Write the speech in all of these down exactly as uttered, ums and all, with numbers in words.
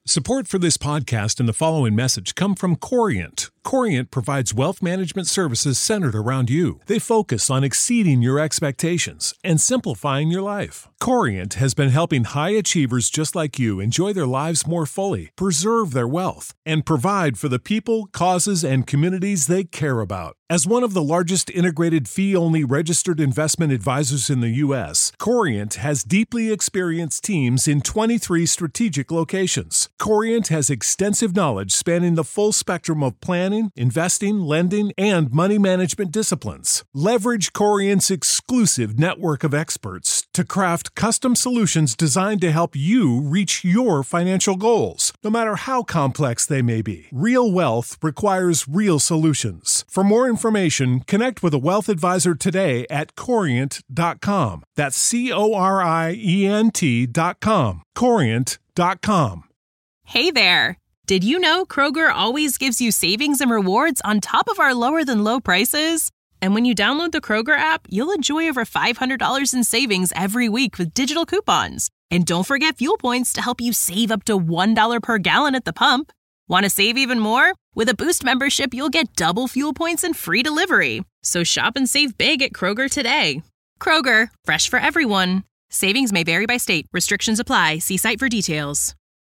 Support for this podcast and the following message come from Corient. Corient provides wealth management services centered around you. They focus on exceeding your expectations and simplifying your life. Corient has been helping high achievers just like you enjoy their lives more fully, preserve their wealth, and provide for the people, causes, and communities they care about. As one of the largest integrated fee-only registered investment advisors in the U S, Corient has deeply experienced teams in twenty-three strategic locations. Corient has extensive knowledge spanning the full spectrum of planning, investing, lending, and money management disciplines. Leverage Corient's exclusive network of experts to craft custom solutions designed to help you reach your financial goals, no matter how complex they may be. Real wealth requires real solutions. For more information, connect with a wealth advisor today at corient dot com. That's C O R I E N T dot com. corient dot com. Hey there! Did you know Kroger always gives you savings and rewards on top of our lower-than-low prices? And when you download the Kroger app, you'll enjoy over five hundred dollars in savings every week with digital coupons. And don't forget fuel points to help you save up to one dollar per gallon at the pump. Want to save even more? With a Boost membership, you'll get double fuel points and free delivery. So shop and save big at Kroger today. Kroger, fresh for everyone. Savings may vary by state. Restrictions apply. See site for details.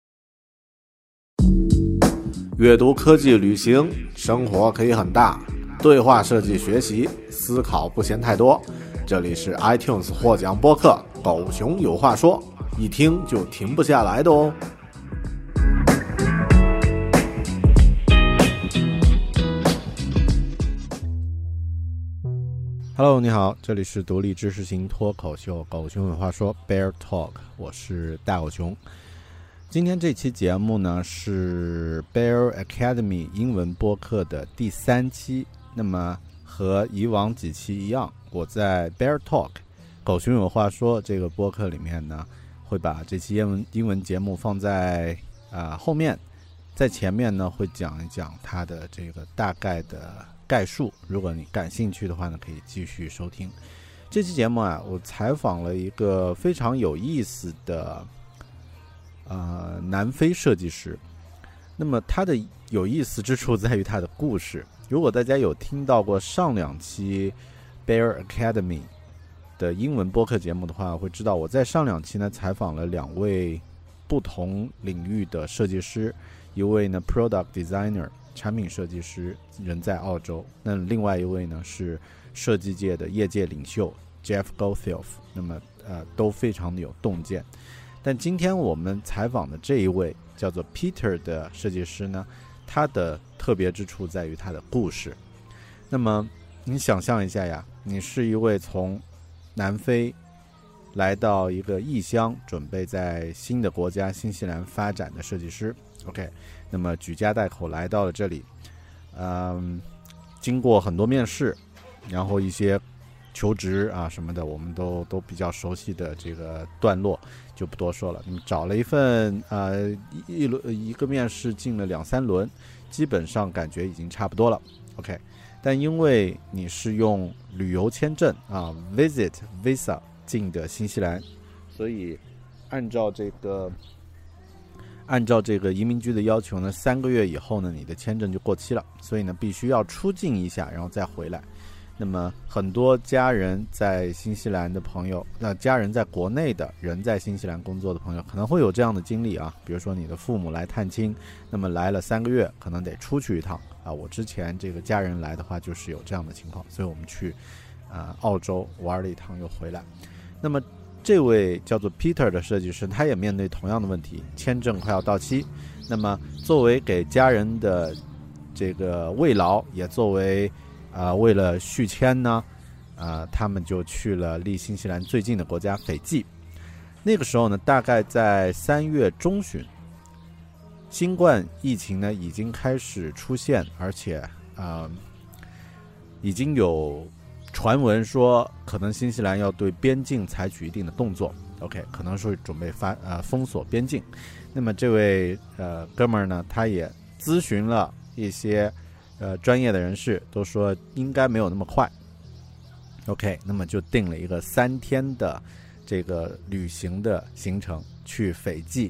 阅读、科技、旅行，生活可以很大。对话设计学习，思考不嫌太多。这里是 iTunes 获奖播客《狗熊有话说》，一听就停不下来的哦。Hello， 你好，这里是独立知识型脱口秀《狗熊有话说》Bear Talk， 我是大狗熊。今天这期节目呢是 Bear Academy 英文播客的第三期。那么和以往几期一样，我在 Bear Talk 狗熊有话说这个播客里面呢，会把这期英文英文节目放在啊、呃、后面，在前面呢会讲一讲它的这个大概的概述。如果你感兴趣的话呢，可以继续收听。这期节目啊，我采访了一个非常有意思的呃南非设计师。那么它的有意思之处在于它的故事。如果大家有听到过上两期 Bear Academy 的英文播客节目的话，会知道我在上两期呢采访了两位不同领域的设计师，一位呢 Product Designer 产品设计师，人在澳洲，那另外一位呢是设计界的业界领袖 Jeff Gothelf， 那么呃都非常的有洞见。但今天我们采访的这一位叫做 Peter 的设计师呢，他的特别之处在于他的故事。那么你想象一下呀，你是一位从南非来到一个异乡，准备在新的国家新西兰发展的设计师 OK， 那么举家带口来到了这里，嗯，经过很多面试，然后一些求职啊什么的，我们都都比较熟悉的这个段落就不多说了。你找了一份呃一轮一个面试进了两三轮，基本上感觉已经差不多了 OK， 但因为你是用旅游签证啊 Visit Visa 进的新西兰，所以按照这个按照这个移民局的要求呢，三个月以后呢你的签证就过期了，所以呢必须要出境一下然后再回来。那么很多家人在新西兰的朋友，那家人在国内的人在新西兰工作的朋友可能会有这样的经历啊，比如说你的父母来探亲，那么来了三个月可能得出去一趟啊。我之前这个家人来的话就是有这样的情况，所以我们去啊、呃、澳洲玩了一趟又回来。那么这位叫做 Peter 的设计师，他也面对同样的问题，签证快要到期。那么作为给家人的这个慰劳，也作为啊、呃，为了续签呢，啊、呃，他们就去了离新西兰最近的国家斐济。那个时候呢，大概在三月中旬，新冠疫情呢已经开始出现，而且啊、呃，已经有传闻说，可能新西兰要对边境采取一定的动作。OK， 可能是准备发呃封锁边境。那么这位呃哥们儿呢，他也咨询了一些呃专业的人士，都说应该没有那么快。OK， 那么就定了一个三天的这个旅行的行程，去斐济，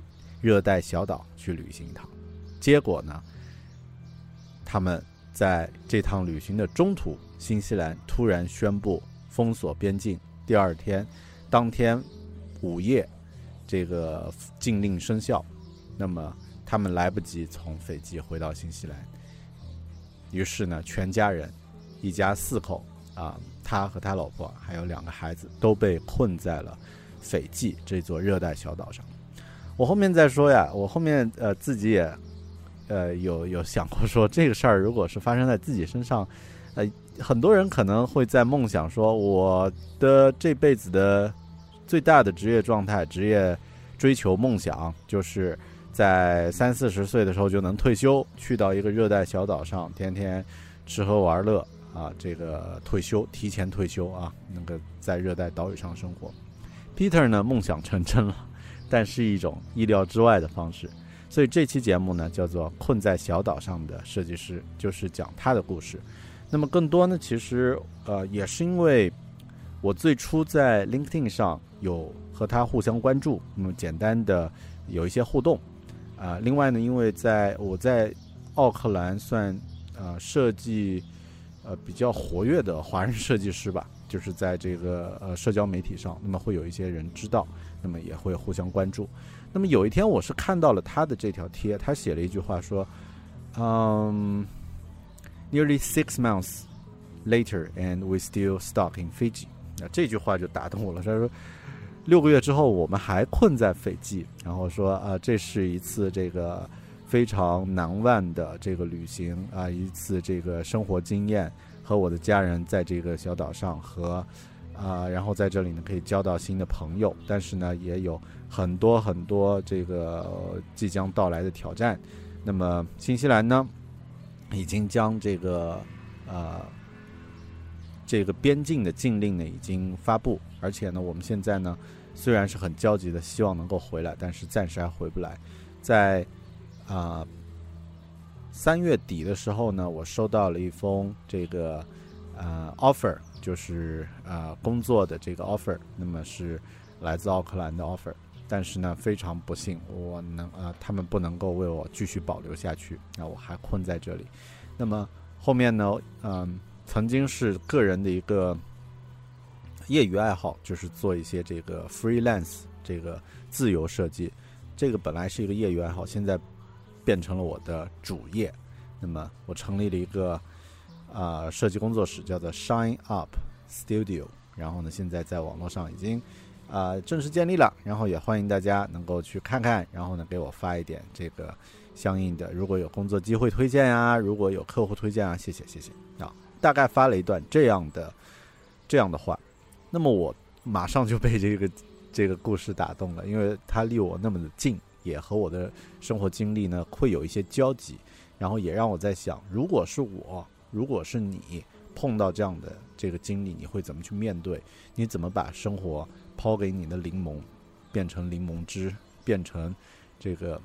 热带小岛去旅行一趟。结果呢，他们在这趟旅行的中途，新西兰突然宣布封锁边境，第二天当天午夜这个禁令生效，那么他们来不及从斐济回到新西兰，于是呢全家人一家四口啊，他和他老婆还有两个孩子都被困在了斐济这座热带小岛上。我后面再说呀，我后面呃自己也呃有有想过说，这个事儿如果是发生在自己身上，呃很多人可能会在梦想说，我的这辈子的最大的职业状态、职业追求梦想，就是在三四十岁的时候就能退休，去到一个热带小岛上，天天吃喝玩乐啊，这个退休，提前退休啊，那个在热带岛屿上生活。Peter 呢，梦想成真了，但是一种意料之外的方式。所以这期节目呢，叫做《困在小岛上的设计师》，就是讲他的故事。那么更多呢，其实呃也是因为我最初在 LinkedIn 上有和他互相关注，那么简单的有一些互动啊、呃。另外呢，因为在我在奥克兰算呃设计呃比较活跃的华人设计师吧，就是在这个呃社交媒体上，那么会有一些人知道，那么也会互相关注。那么有一天我是看到了他的这条贴，他写了一句话说，嗯、um,，nearly six months later and we still stuck in Fiji。那这句话就打动我了。他说，六个月之后我们还困在斐济，然后说啊、呃，这是一次这个非常难忘的这个旅行啊、呃，一次这个生活经验，和我的家人在这个小岛上和啊、呃，然后在这里呢可以交到新的朋友，但是呢也有很多很多这个即将到来的挑战。那么新西兰呢已经将这个呃这个边境的禁令呢已经发布，而且呢我们现在呢虽然是很焦急的希望能够回来，但是暂时还回不来。在啊三月底的时候呢，我收到了一封这个呃 offer， 就是呃工作的这个 offer， 那么是来自奥克兰的 offer， 但是呢非常不幸，我能呃他们不能够为我继续保留下去，那我还困在这里。那么后面呢嗯、呃、曾经是个人的一个业余爱好，就是做一些这个 freelance 这个自由设计，这个本来是一个业余爱好，现在变成了我的主业。那么我成立了一个呃设计工作室，叫做 Shine Up Studio， 然后呢现在在网络上已经呃正式建立了，然后也欢迎大家能够去看看，然后呢给我发一点这个相应的，如果有工作机会推荐啊，如果有客户推荐啊，谢谢谢谢啊，大概发了一段这样的这样的话。那么我马上就被这个这个故事打动了，因为它离我那么的近，也和我的生活经历呢会有一些交集，然后也让我在想，如果是我，如果是你碰到这样的这个经历，你会怎么去面对？你怎么把生活抛给你的柠檬变成柠檬汁，变成这个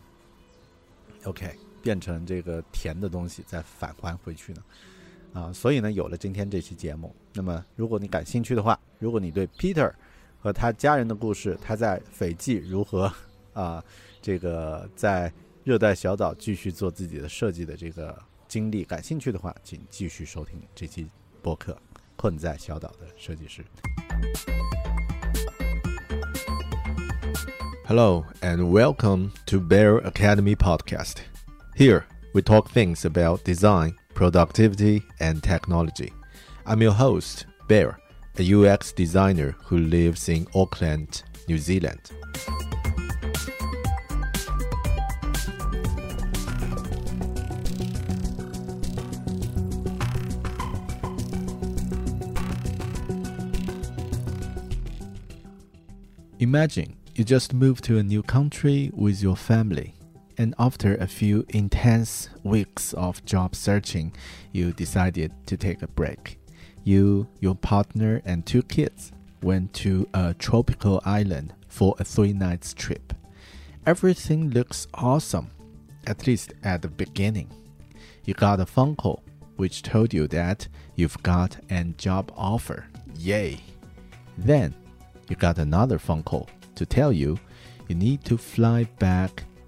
OK 变成这个甜的东西再返还回去呢？啊，所以呢有了今天这期节目。那么如果你感兴趣的话，如果你对 Peter 和他家人的故事，他在斐济如何啊这个在热带小岛继续做自己的设计的这个经历感兴趣的话，请继续收听这期播客《困在小岛的设计师》。 Hello and welcome to Bear Academy Podcast. Here we talk things about design, productivity and technology. I'm your host, Bear, a U X designer who lives in Auckland, New Zealand. Imagine you just moved to a new country with your family, and after a few intense weeks of job searching, you decided to take a break. You, your partner, and two kids went to a tropical island for a three-nights trip. Everything looks awesome, at least at the beginning. You got a phone call which told you that you've got a job offer. Yay! Then you got another phone call to tell you you need to fly back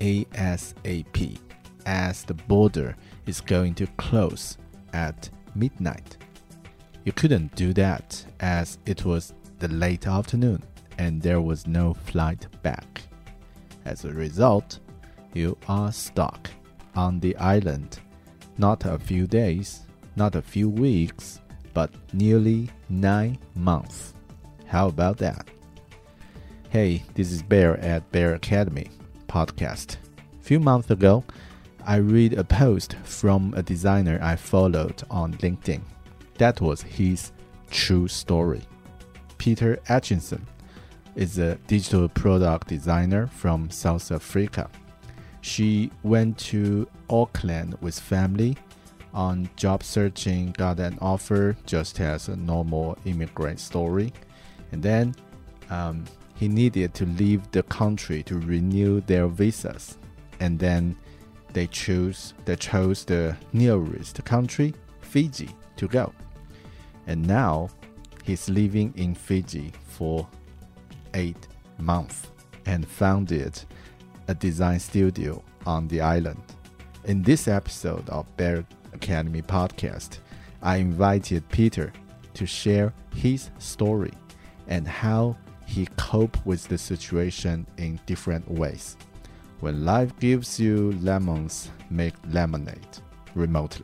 ASAP, as the border is going to close at midnight. You couldn't do that as it was the late afternoon and there was no flight back. As a result, you are stuck on the island, not a few days, not a few weeks, but nearly nine months. How about that? Hey, this is Bear at Bear Academy podcast. A few months ago, I read a post from a designer I followed on LinkedIn. That was his true story. Peter Atchison is a digital product designer from South Africa. She went to Auckland with family on job searching, got an offer just as a normal immigrant story. And then um, he needed to leave the country to renew their visas. And then they chose, they chose the nearest country, Fiji, to go. And now he's living in Fiji for eight months and founded a design studio on the island. In this episode of Bear Academy podcast, I invited Peter to share his story and how he coped with the situation in different ways. When life gives you lemons, make lemonade remotely.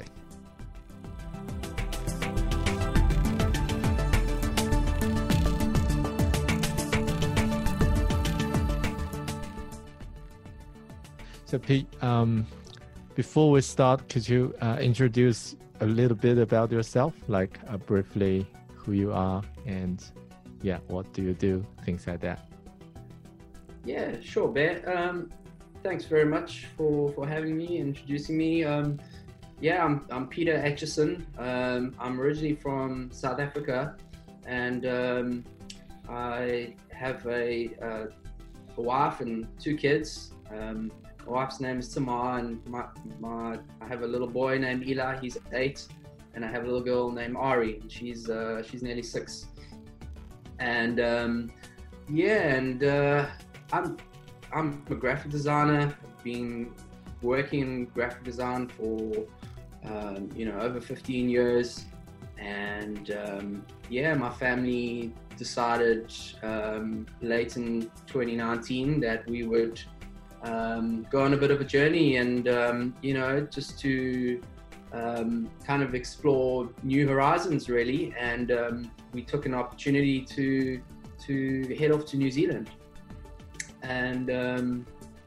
So Pete, um, before we start, could you uh, introduce a little bit about yourself, like uh, briefly who you are and yeah, what do you do, things like that? Yeah, sure, Bear. Um, thanks very much for, for having me, introducing me. Um, yeah, I'm, I'm Peter Atchison. Um, I'm originally from South Africa, and um, I have a, uh, a wife and two kids. Um, My wife's name is Tamar, and my, my I have a little boy named Eli. He's eight, and I have a little girl named Ari, and she's uh, she's nearly six. And um, yeah, and uh, I'm I'm a graphic designer. I've been working in graphic design for um, you know over fifteen years, and um, yeah, my family decided um, late in twenty nineteen that we would Um, go on a bit of a journey and, um, you know, just to um, kind of explore new horizons, really. And um, we took an opportunity to to head off to New Zealand. And um,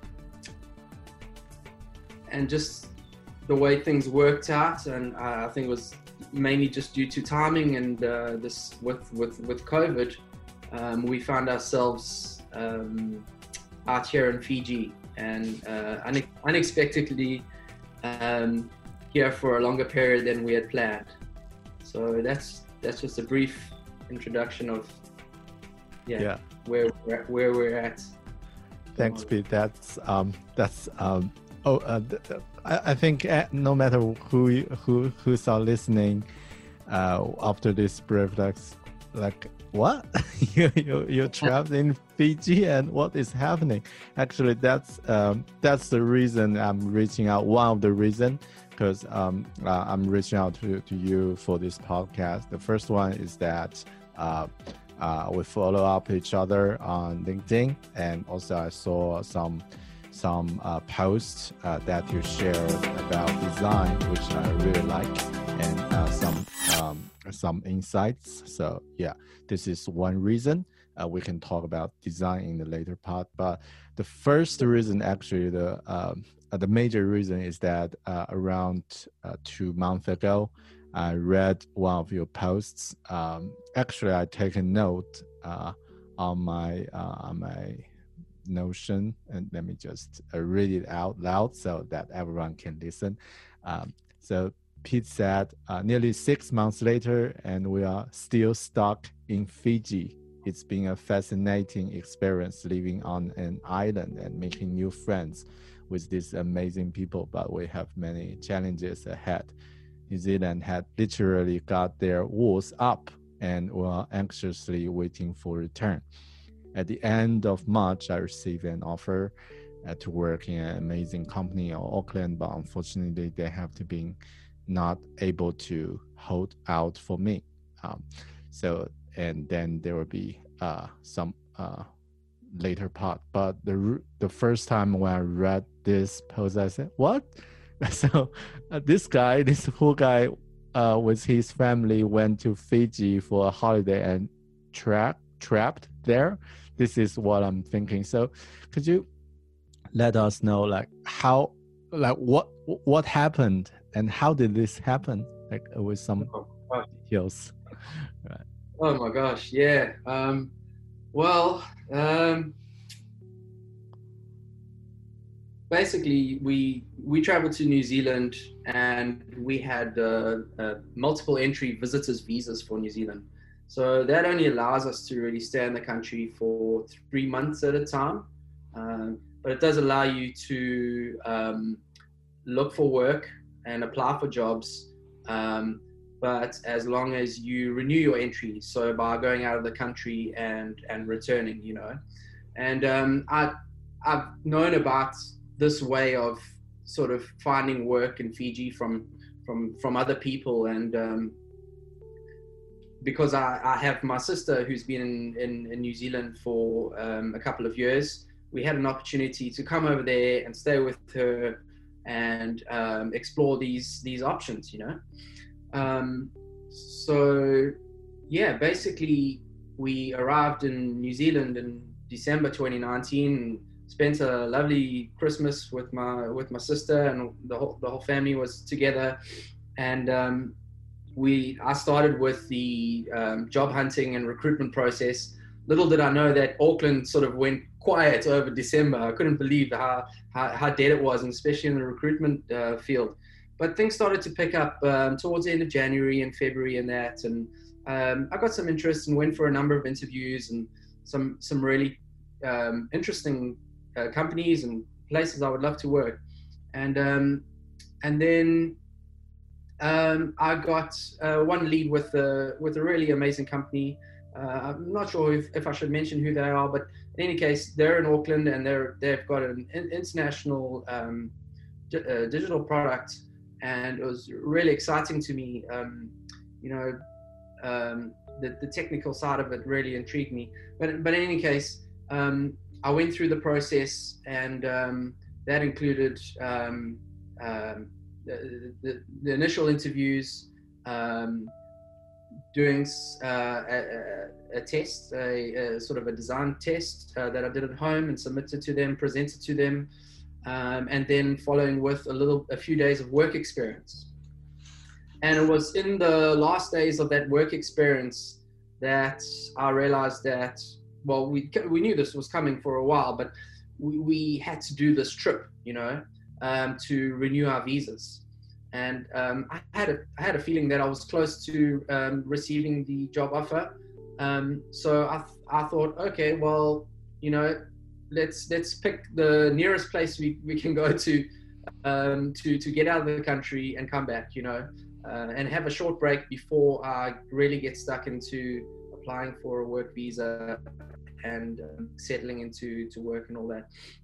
and just the way things worked out, and uh, I think it was mainly just due to timing and uh, this with, with, with COVID, um, we found ourselves um, out here in Fiji. And uh, une- unexpectedly um, here for a longer period than we had planned. So that's that's just a brief introduction of yeah, Yeah. where we're at, where we're at. Thanks, Pete. That's um, that's um, oh, uh, th- th- I, I think uh, no matter who you- who who's are listening, uh, after this brief, like, like what you you you're trapped in Fiji and what is happening? Actually, that's um, that's the reason I'm reaching out. One of the reason, because um, uh, I'm reaching out to, to you for this podcast. The first one is that uh, uh, we follow up each other on LinkedIn, and also I saw some some uh, posts uh, that you shared about design, which I really like, and uh, some um, some insights. So yeah, this is one reason. Uh, we can talk about design in the later part, but the first reason, actually, the um, uh, the major reason is that uh, around uh, two months ago, I read one of your posts. Um, actually, I take a note uh, on my uh, on my Notion, and let me just uh, read it out loud so that everyone can listen. Um, so Pete said, uh, nearly six months later, and we are still stuck in Fiji. It's been a fascinating experience living on an island and making new friends with these amazing people, but we have many challenges ahead. New Zealand had literally got their walls up and were anxiously waiting for return. At the end of March, I received an offer uh, to work in an amazing company in Auckland, but unfortunately they have to be not able to hold out for me. Um, so and then there will be uh, some uh, later part. But the the first time when I read this post, I said, "What?" So uh, this guy, this poor guy, uh, with his family went to Fiji for a holiday and trapped trapped there. This is what I'm thinking. So, could you let us know, like how, like what what happened and how did this happen? Like with some oh, details. Right. Oh my gosh, yeah. Um, well, um, basically, we we traveled to New Zealand and we had uh, uh, multiple entry visitors visas for New Zealand. So that only allows us to really stay in the country for three months at a time. Um, but it does allow you to um, look for work and apply for jobs. Um, but as long as you renew your entry, so by going out of the country and, and returning, you know. And um, I, I've known about this way of sort of finding work in Fiji from from from other people, and um, because I, I have my sister who's been in, in, in New Zealand for um, a couple of years, we had an opportunity to come over there and stay with her and um, explore these these options, you know. Um, so yeah, basically we arrived in New Zealand in December twenty nineteen and spent a lovely Christmas with my with my sister, and the whole the whole family was together. And um, we I started with the um, job hunting and recruitment process. Little did I know that Auckland sort of went quiet over December. I couldn't believe how how, how dead it was, and especially in the recruitment uh, field. But things started to pick up um, towards the end of January and February and that, and um, I got some interest and went for a number of interviews and some some really um, interesting uh, companies and places I would love to work. And um, and then um, I got uh, one lead with a with a really amazing company. Uh, I'm not sure if, if I should mention who they are, but in any case, they're in Auckland and they're they've got an international um, d- uh, digital product. And it was really exciting to me. Um, you know, um, the, the technical side of it really intrigued me. But but in any case, um, I went through the process, and um, that included um, um, the, the, the initial interviews, um, doing uh, a, a test, a, a sort of a design test uh, that I did at home and submitted to them, presented to them. Um, and then following with a little, a few days of work experience. And it was in the last days of that work experience that I realized that, well, we we knew this was coming for a while, but we, we had to do this trip, you know, um, to renew our visas. And um, I had a I had a feeling that I was close to um, receiving the job offer. Um, so I I thought, okay, well, you know, let's let's pick the nearest place we, we can go to um, to to get out of the country and come back, you know, uh, and have a short break before I really get stuck into applying for a work visa and um, settling into to work and all that.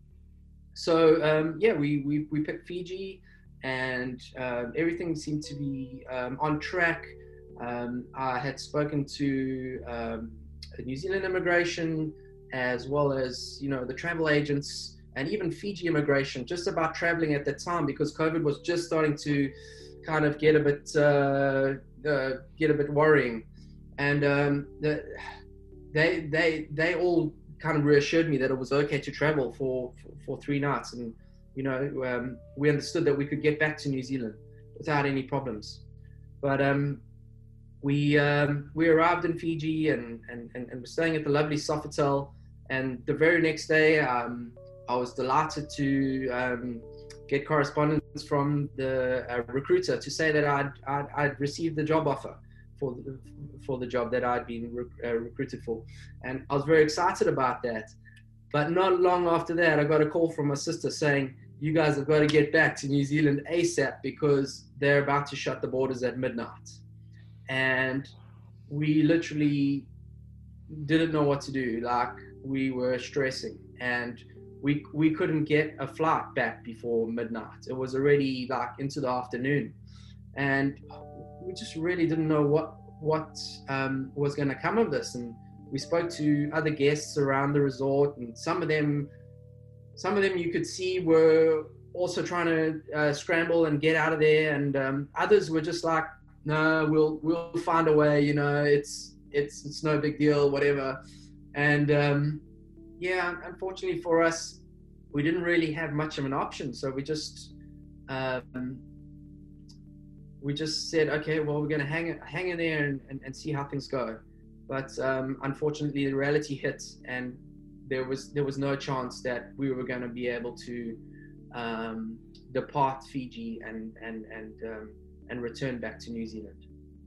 So um, yeah, we, we we picked Fiji, and uh, everything seemed to be um, on track. Um, I had spoken to um, New Zealand immigration, as well as, you know, the travel agents and even Fiji immigration, just about traveling at that time, because COVID was just starting to kind of get a bit uh, uh, get a bit worrying. And um, the, they they they all kind of reassured me that it was okay to travel for for, for three nights, and you know um, we understood that we could get back to New Zealand without any problems. But um, we um, we arrived in Fiji and and and, and were staying at the lovely Sofitel. And the very next day, um, I was delighted to um, get correspondence from the uh, recruiter to say that I'd, I'd, I'd received the job offer for the, for the job that I'd been rec- uh, recruited for. And I was very excited about that. But not long after that, I got a call from my sister saying, you guys have got to get back to New Zealand ASAP because they're about to shut the borders at midnight. And we literally didn't know what to do. Like, we were stressing, and we we couldn't get a flight back before midnight. It was already like into the afternoon, and we just really didn't know what what um, was going to come of this. And we spoke to other guests around the resort, and some of them, some of them you could see were also trying to uh, scramble and get out of there, and um, others were just like, no, we'll we'll find a way. You know, it's it's it's no big deal, whatever. And um, yeah, unfortunately for us, we didn't really have much of an option. So we just um, we just said, okay, well, we're going to hang hang in there and, and, and see how things go. But um, unfortunately, the reality hit, and there was there was no chance that we were going to be able to um, depart Fiji and and and um, and return back to New Zealand.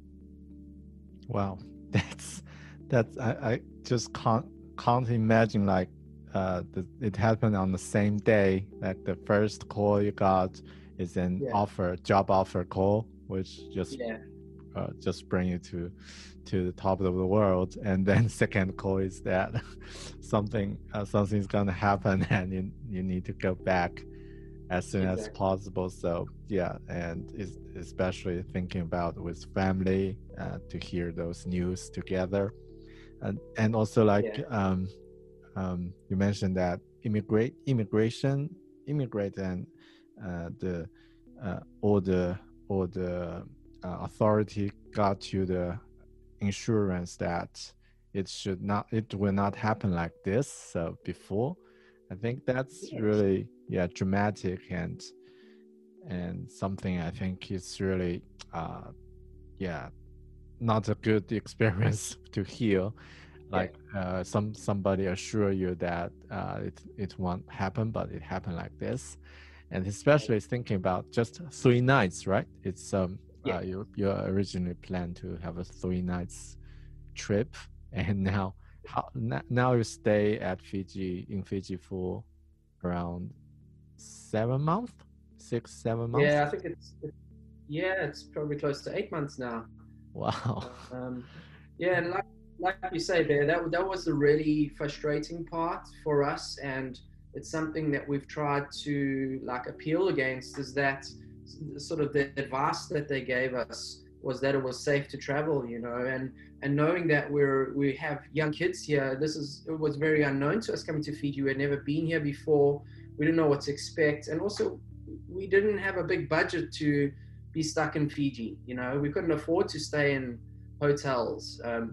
Wow, that's that's I, I just can't can't imagine like uh the, it happened on the same day. Like the first call you got is an Yeah. offer, job offer call, which just Yeah, uh, just bring you to to the top of the world, and then second call is that something uh, something's gonna happen and you you need to go back as soon as Exactly. possible. So yeah, and it's, especially thinking about with family uh, to hear those news together, and and also like Yeah. um um you mentioned that immigrate immigration immigrate and uh, the uh, all the all the uh, authority got you the insurance that it should not it will not happen like this. So before, I think that's Yes. really yeah dramatic and and something I think is really uh yeah not a good experience to hear. Like uh, some somebody assure you that uh, it it won't happen, but it happened like this, and especially thinking about just three nights, right? It's um Yeah. uh, you you originally planned to have a three nights trip, and now how n- now you stay at Fiji in Fiji for around seven months, six seven months. Yeah, I think it's, it, yeah, it's probably close to eight months now. Wow. Um, yeah, and like, like you say, Bear, that, that was the really frustrating part for us. And it's something that we've tried to like appeal against, is that sort of the advice that they gave us was that it was safe to travel, you know, and, and knowing that we're, we have young kids here, this is, it was very unknown to us coming to Fiji. We had never been here before. We didn't know what to expect. And also we didn't have a big budget to be stuck in Fiji. You know, we couldn't afford to stay in hotels. Um,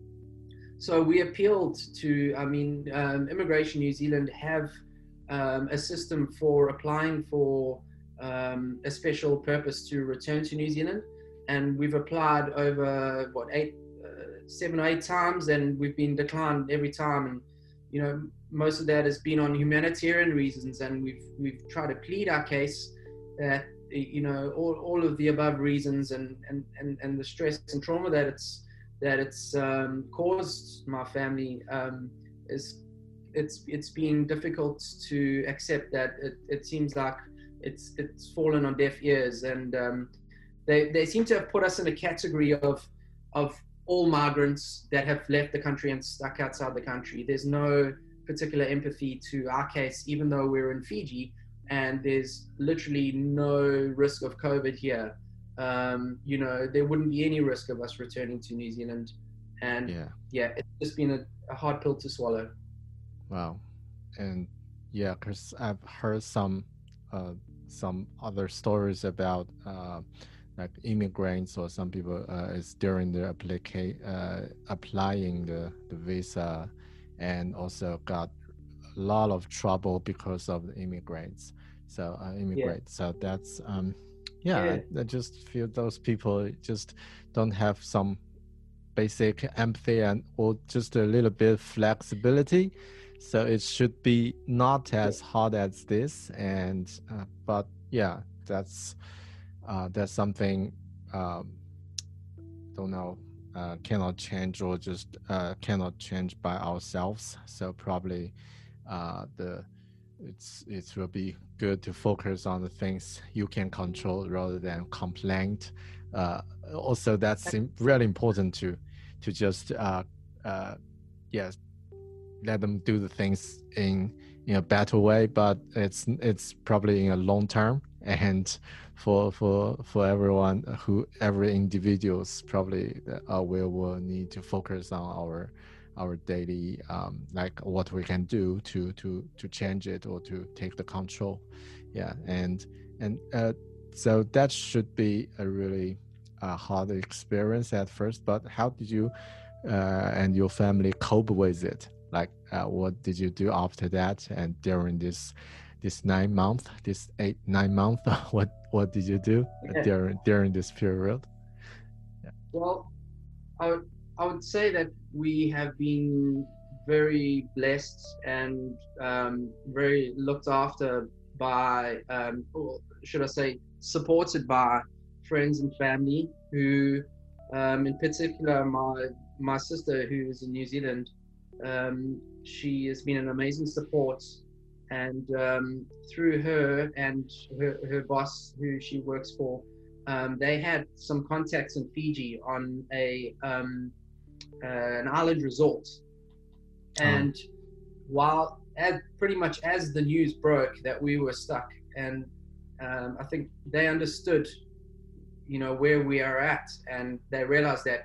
so we appealed to, I mean, um, Immigration New Zealand have um, a system for applying for um, a special purpose to return to New Zealand. And we've applied over, what, eight, uh, seven or eight times, and we've been declined every time. And, you know, most of that has been on humanitarian reasons. And we've, we've tried to plead our case that, you know, all, all of the above reasons and, and, and, and the stress and trauma that it's, that it's um, caused my family um, is, it's, it's been difficult to accept that it, it seems like it's, it's fallen on deaf ears. And um, they, they seem to have put us in a category of, of all migrants that have left the country and stuck outside the country. There's no particular empathy to our case, even though we're in Fiji and there's literally no risk of COVID here. Um, you know, there wouldn't be any risk of us returning to New Zealand. And Yeah. yeah, it's just been a, a hard pill to swallow. Wow. And yeah, because I've heard some uh, some other stories about uh, like immigrants or some people uh, is during the applica- uh, applying the, the visa and also got a lot of trouble because of the immigrants. So uh, immigrate. So that's um yeah, Yeah. I, I just feel those people just don't have some basic empathy and or just a little bit flexibility. So it should be not as hard as this. And uh, but yeah, that's uh, that's something um, don't know uh, cannot change or just uh, cannot change by ourselves. So probably uh, the it's it will be good to focus on the things you can control rather than complain. Uh, also, that's im- really important to to just uh, uh, yes, let them do the things in in a better way, but it's it's probably in a long term. And for for for everyone, who every individuals probably uh, will will need to focus on our our daily um, like what we can do to to to change it or to take the control. Yeah, and and uh, so that should be a really uh, hard experience at first. But how did you uh, and your family cope with it? Like, uh, what did you do after that? And during this this nine month, this eight nine month, what what did you do yeah. during during this period? Yeah. Well, I would I would say that we have been very blessed and um, very looked after by, um, or should I say, supported by friends and family who, um, in particular, my my sister, who is in New Zealand. Um, she has been an amazing support, and um, through her and her, her boss, who she works for, um, they had some contacts in Fiji on a um, uh, an island resort. And oh. while as, pretty much as the news broke that we were stuck, and um, I think they understood, you know, where we are at, and they realized that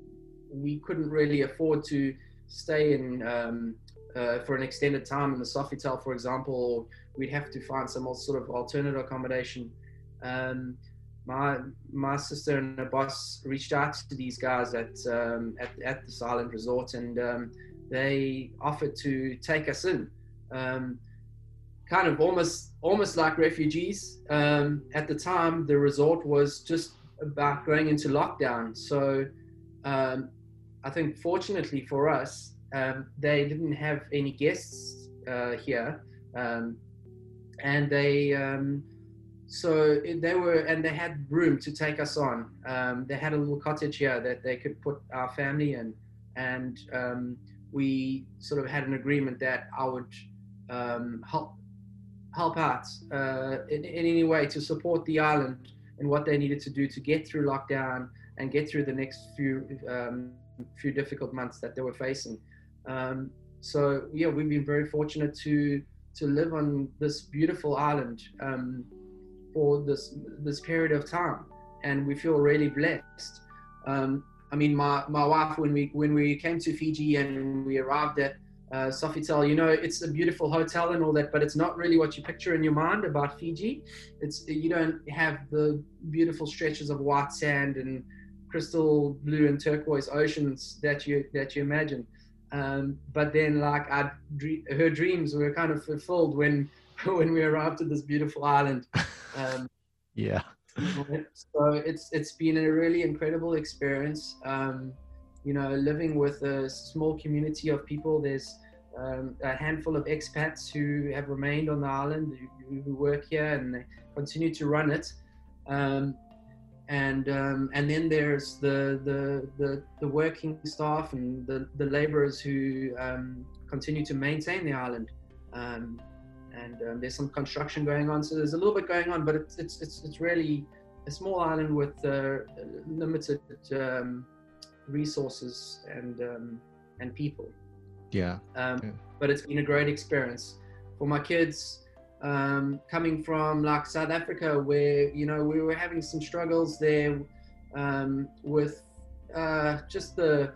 we couldn't really afford to stay in um, uh, for an extended time in the Sofitel, for example, or we'd have to find some sort of alternative accommodation. Um, my my sister and her boss reached out to these guys at um, at, at this island resort, and um, they offered to take us in, um, kind of almost almost like refugees. Um, at the time, the resort was just about going into lockdown, so. Um, I think fortunately for us, um, they didn't have any guests uh, here, um, and they um, so they were and they had room to take us on. Um, they had a little cottage here that they could put our family in, and um, we sort of had an agreement that I would um, help help out uh, in, in any way to support the island and what they needed to do to get through lockdown and get through the next few. Um, few difficult months that they were facing. Um, so yeah, we've been very fortunate to to live on this beautiful island um, for this this period of time, and we feel really blessed. Um, I mean, my my wife, when we when we came to Fiji and we arrived at uh, Sofitel, you know, it's a beautiful hotel and all that, but it's not really what you picture in your mind about Fiji. It's you don't have the beautiful stretches of white sand and crystal blue and turquoise oceans that you that you imagine, um, but then like our, her dreams were kind of fulfilled when when we arrived at this beautiful island. Um, yeah. So it's it's been a really incredible experience. Um, you know, living with a small community of people. There's um, a handful of expats who have remained on the island, who, who work here, and they continue to run it. Um, And um, and then there's the, the the the working staff and the, the laborers who um, continue to maintain the island. Um, and um, there's some construction going on, so there's a little bit going on, but it's it's it's, it's really a small island with uh, limited um, resources and um, and people. Yeah. Um, yeah. But it's been a great experience for my kids. Um, coming from like South Africa, where you know we were having some struggles there um, with uh, just the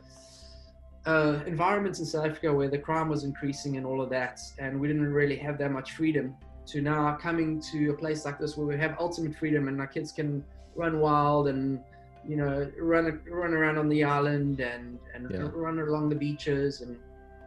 uh, environments in South Africa where the crime was increasing and all of that, and we didn't really have that much freedom. To now coming to a place like this where we have ultimate freedom and our kids can run wild and you know run run around on the island and and yeah. run along the beaches and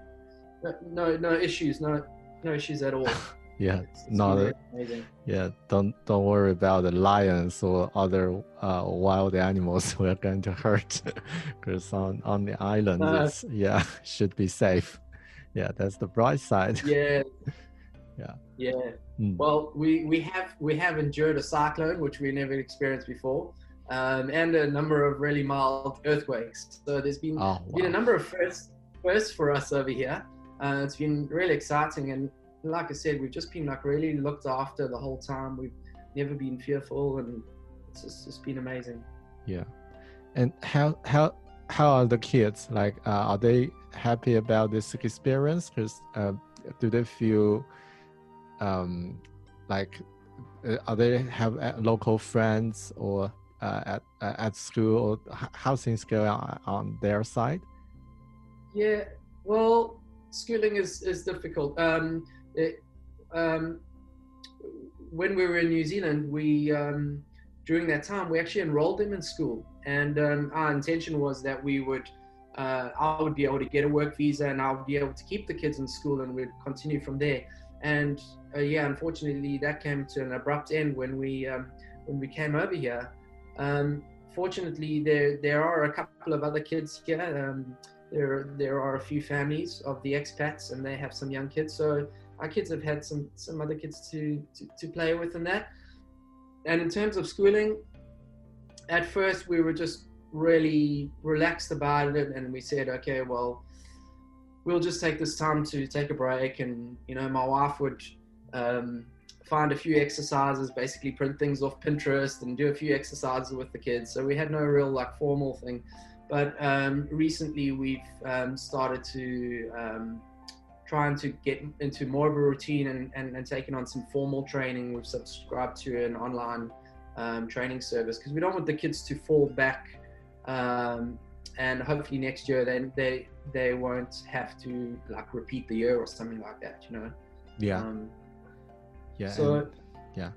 no no issues, no no issues at all. Yeah, it's, it's not really amazing. Yeah. Don't don't worry about the lions or other uh, wild animals we're going to hurt, because on on the island, uh, it's, yeah, should be safe. Yeah, that's the bright side. Yeah. yeah. Yeah. Mm. Well, we we have we have endured a cyclone which we never experienced before, um, and a number of really mild earthquakes. So there's been oh, wow. been a number of firsts firsts for us over here. Uh, it's been really exciting, and like I said, we've just been like really looked after the whole time. We've never been fearful, and it's just, it's been amazing. Yeah. And how how how are the kids? Like, uh, are they happy about this experience? Because uh, do they feel um, like, uh, are they have uh, local friends or uh, at uh, at school, or h- how things go on, on their side? Yeah, well, schooling is, is difficult. Um, it, um, when we were in New Zealand, we um, during that time we actually enrolled them in school, and um, our intention was that we would, uh, I would be able to get a work visa, and I would be able to keep the kids in school, and we'd continue from there. And uh, yeah, unfortunately, that came to an abrupt end when we um, when we came over here. Um, fortunately, there there are a couple of other kids here. Um, there there are a few families of the expats, and they have some young kids. So our kids have had some some other kids to to, to play with and that. And in terms of schooling, at first we were just really relaxed about it, and we said, okay, well, we'll just take this time to take a break. And you know, my wife would um, find a few exercises, basically print things off Pinterest and do a few exercises with the kids. So we had no real like formal thing. But um, recently we've um, started to um, trying to get into more of a routine and, and, and taking on some formal training. We've subscribed to an online um, training service because we don't want the kids to fall back. Um, and hopefully next year then they they won't have to like repeat the year or something like that, you know. Yeah. Um, yeah. So and, yeah.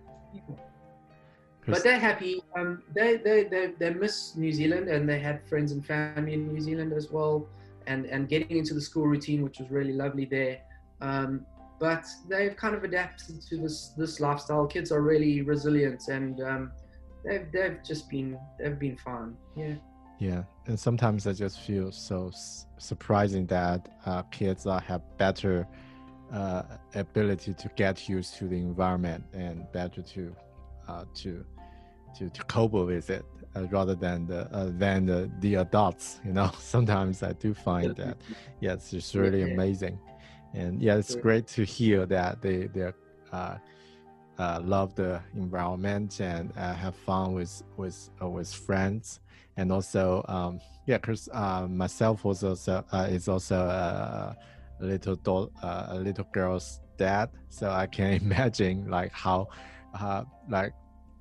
But they're happy. Um, they, they they they miss New Zealand, and they had friends and family in New Zealand as well, and and getting into the school routine, which was really lovely there. Um, but they've kind of adapted to this this lifestyle. Kids are really resilient, and um, they've they've just been they've been fine. Yeah. Yeah, and sometimes I just feel so s- surprising that uh, kids uh, have better uh, ability to get used to the environment and better to uh, to to to cope with it uh, rather than the uh, than the, the adults. You know, sometimes I do find that yeah, it's just really Yeah. amazing, and yeah, it's Sure. great to hear that they they uh, uh, love the environment and uh, have fun with with uh, with friends. And also, um, yeah, because uh, myself was also uh, is also a, a little do- uh, a little girl's dad, so I can imagine like how, uh, like,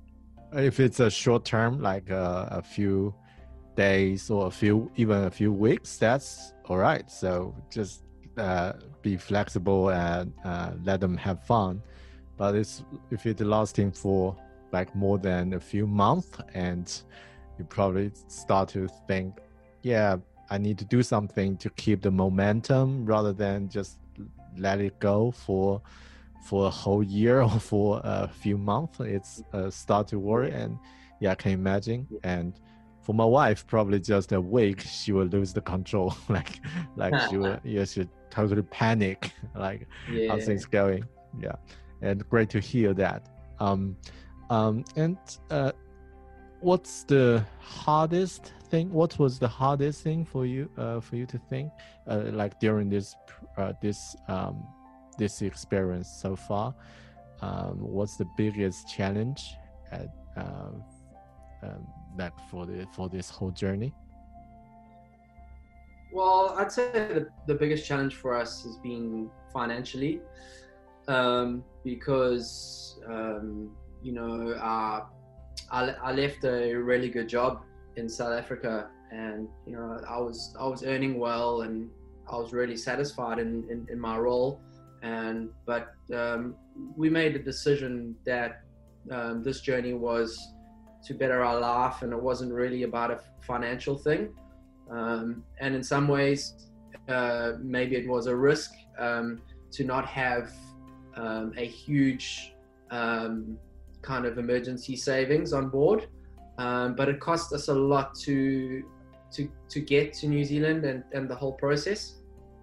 if it's a short term, like uh, a few days or a few even a few weeks, that's all right. So just uh, be flexible and uh, let them have fun. But it's if it's lasting for like more than a few months, and you probably start to think, yeah, I need to do something to keep the momentum rather than just let it go for for a whole year or for a few months. It's uh, start to worry, and yeah, I can imagine. And for my wife, probably just a week, she will lose the control. like, like she will, yeah, she totally panic. Like, Yeah. how things going? Yeah, and great to hear that. Um, um, and uh. What's the hardest thing? What was the hardest thing for you, uh, for you to think, uh, like during this, uh, this, um, this experience so far? Um, what's the biggest challenge, at, um, um, like for the for this whole journey? Well, I'd say the, the biggest challenge for us has been financially, um, because um, you know our I, I left a really good job in South Africa, and you know I was I was earning well, and I was really satisfied in, in, in my role, and but um, we made a decision that um, this journey was to better our life, and it wasn't really about a financial thing, um, and in some ways uh, maybe it was a risk um, to not have um, a huge um, kind of emergency savings on board, um, but it cost us a lot to to to get to New Zealand and, and the whole process.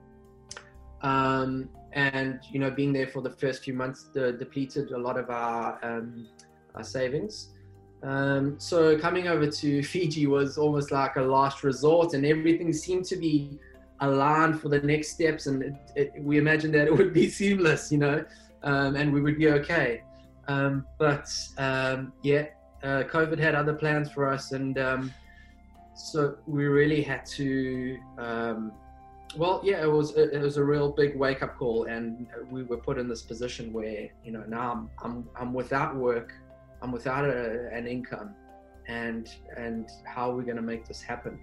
Um, and you know, being there for the first few months de- depleted a lot of our um, our savings. Um, so coming over to Fiji was almost like a last resort, and everything seemed to be aligned for the next steps. And it, it, we imagined that it would be seamless, you know, um, and we would be okay. Um, but um, yeah, uh, COVID had other plans for us, and um, so we really had to um, Well, yeah, it was it was a real big wake up call, and we were put in this position where, you know, now I'm I'm I'm without work, I'm without a, an income, and and how are we going to make this happen?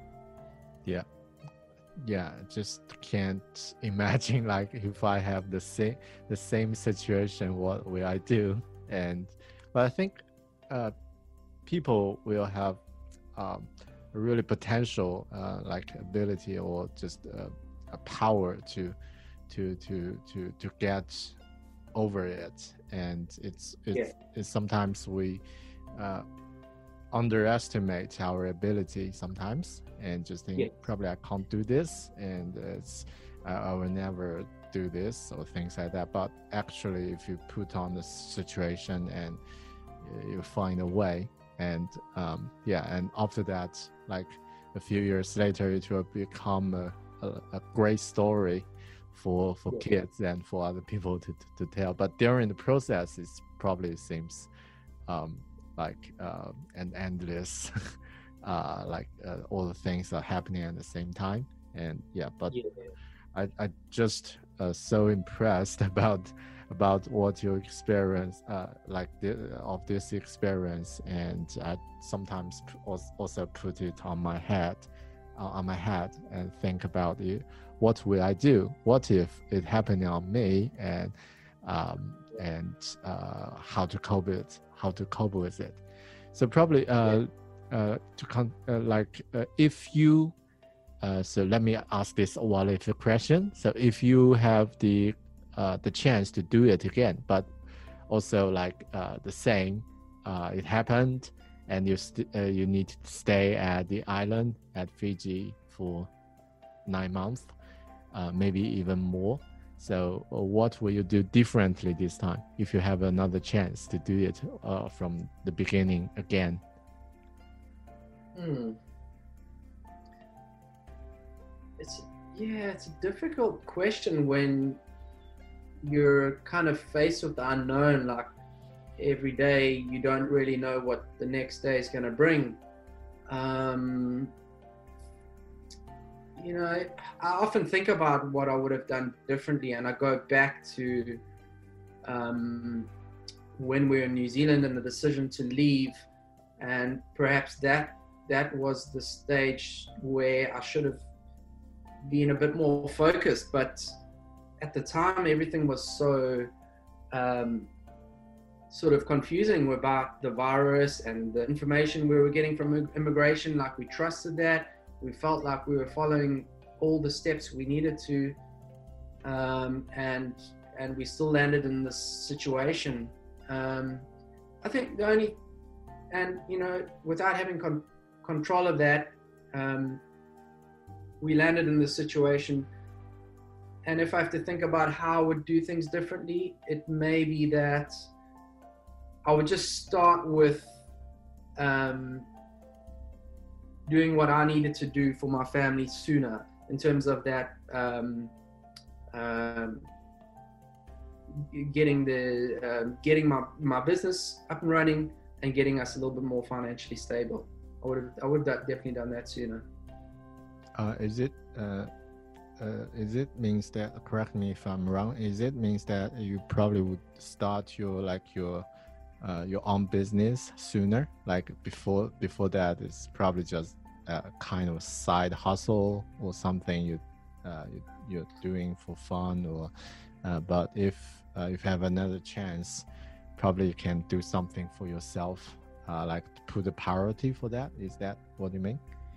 Yeah, yeah, just can't imagine like if I have the same the same situation, what will I do? And but I think uh, people will have um, really potential uh, like ability or just uh, a power to to to to to get over it, and it's it's, Yeah. it's sometimes we uh, underestimate our ability sometimes and just think Yeah. probably I can't do this, and it's I, I will never do this or things like that. But actually, if you put on the situation and you find a way, and um, yeah, and after that, like a few years later, it will become a, a, a great story for for Yeah. kids and for other people to, to, to tell. But during the process, it probably seems um, like uh, an endless, uh, like uh, all the things are happening at the same time. And yeah, but Yeah. I I just uh, so impressed about about what you experience, uh, like the, of this experience, and I sometimes p- als- also put it on my head, uh, on my head, and think about it. What will I do? What if it happened on me? And um, and uh, how to cope it? How to cope with it? So probably uh, uh, to con- uh, like uh, if you. Uh, so let me ask this what if question. So if you have the uh, the chance to do it again, but also like uh, the same, uh, it happened, and you st- uh, you need to stay at the island at Fiji for nine months, uh, maybe even more. So uh, what will you do differently this time if you have another chance to do it uh, from the beginning again? Hmm. It's yeah, it's a difficult question when you're kind of faced with the unknown. Like every day, you don't really know what the next day is going to bring. Um, you know, I often think about what I would have done differently, and I go back to um, when we were in New Zealand and the decision to leave, and perhaps that that was the stage where I should have been a bit more focused. But at the time, everything was so um, sort of confusing about the virus and the information we were getting from immigration. Like we trusted that, we felt like we were following all the steps we needed to, um, and and we still landed in this situation. Um, I think the only, and you know, without having con- control of that, um, we landed in this situation. And if I have to think about how I would do things differently, it may be that I would just start with um, doing what I needed to do for my family sooner, in terms of that um, um, getting the uh, getting my, my business up and running and getting us a little bit more financially stable. I would have I would have definitely done that sooner. Uh, is it uh, uh, is it means that, correct me if I'm wrong, is it means that you probably would start your like your uh, your own business sooner, like before before that it's probably just a kind of side hustle or something you, uh, you you're doing for fun, or uh, but if uh, if you have another chance, probably you can do something for yourself, uh, like put a priority for that. Is that what you mean?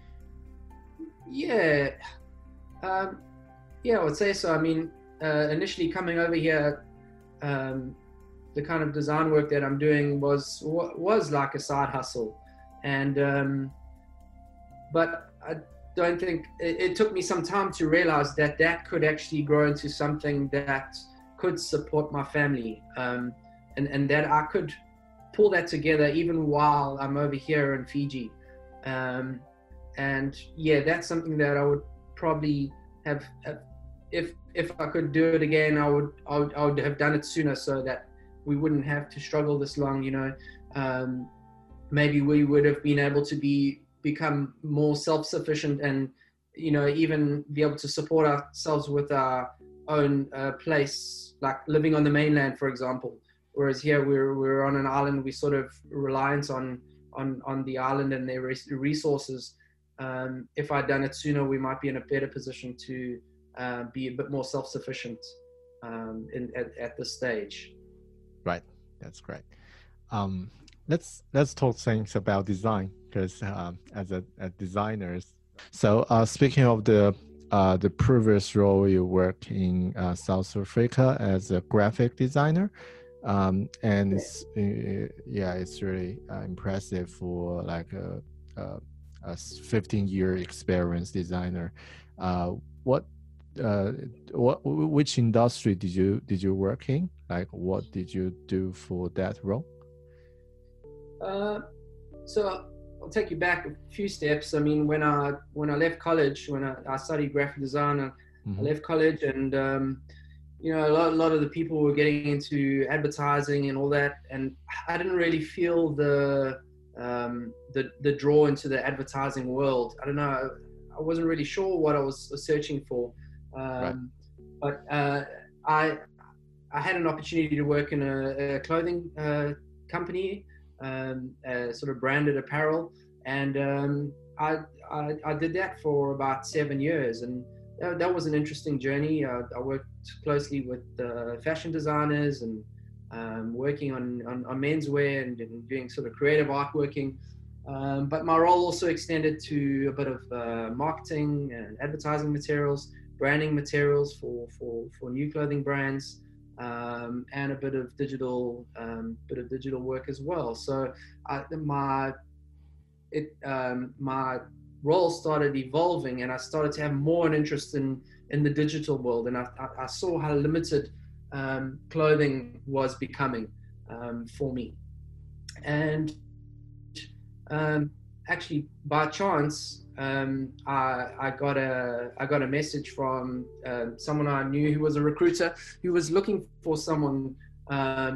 Yeah, um, yeah, I would say so. I mean, uh, initially coming over here, um, the kind of design work that I'm doing was was like a side hustle, and um, but I don't think it, it took me some time to realize that that could actually grow into something that could support my family, um, and and that I could pull that together even while I'm over here in Fiji. Um, And yeah, that's something that I would probably have, have if if I could do it again, I would, I would I would have done it sooner, so that we wouldn't have to struggle this long. You know, um, maybe we would have been able to be become more self-sufficient and you know, even be able to support ourselves with our own uh, place, like living on the mainland, for example. Whereas here we're we're on an island, we're sort of reliant on on on the island and their resources. Um, if I'd done it sooner, we might be in a better position to uh, be a bit more self-sufficient um, in, at, at this stage. Right, that's great. Um, let's let's talk things about design, because um, as a as designers. So uh, speaking of the uh, the previous role, you worked in uh, South Africa as a graphic designer. Um, and it's, uh, yeah, it's really uh, impressive for like a, a, a fifteen year experience designer. Uh, what, uh, what, which industry did you did you work in? Like, what did you do for that role? Uh, so I'll take you back a few steps. I mean, when I when I left college, when I, I studied graphic design, I, mm-hmm. I left college and. Um, You know, a lot, a lot of the people were getting into advertising and all that, and I didn't really feel the um, the the draw into the advertising world. I don't know. I wasn't really sure what I was searching for, um, right. but uh, I I had an opportunity to work in a, a clothing uh, company, um, uh, sort of branded apparel, and um, I, I I did that for about seven years, and that, that was an interesting journey. Uh, I worked closely with uh, fashion designers and um, working on, on, on menswear and, and doing sort of creative artworking. Um, but my role also extended to a bit of uh, marketing and advertising materials, branding materials for, for, for new clothing brands, um, and a bit of digital um, bit of digital work as well. So I, my it um, my role started evolving, and I started to have more an interest in in the digital world, and I, I saw how limited um, clothing was becoming um, for me. And um, actually, by chance, um, I, I got a I got a message from uh, someone I knew who was a recruiter who was looking for someone. Um,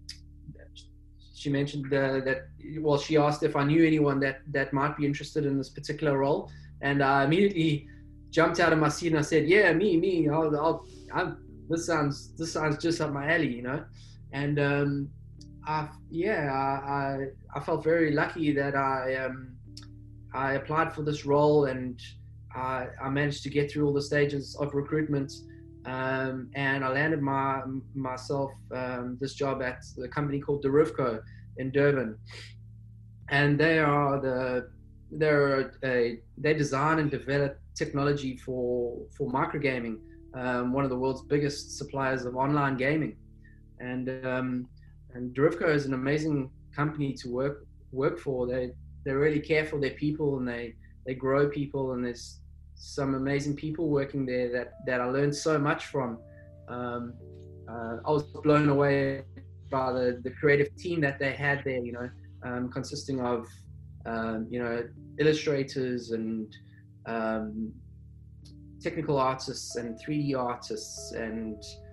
she mentioned uh, that well, she asked if I knew anyone that that might be interested in this particular role, and I immediately jumped out of my seat and I said, "Yeah, me, me. I'll, I'll, I'll, this sounds, this sounds just up my alley, you know." And um, I, yeah, I, I, I felt very lucky that I, um, I applied for this role, and I, I managed to get through all the stages of recruitment, um, and I landed my myself um, this job at the company called Derivco in Durban, and they are the, they're a, they design and develop technology for for microgaming, um, one of the world's biggest suppliers of online gaming, and um, and Derivco is an amazing company to work work for. They they really care for their people, and they they grow people, and there's some amazing people working there that that I learned so much from. Um, uh, I was blown away by the the creative team that they had there. You know, um, consisting of um, you know illustrators and Um, technical artists and three D artists and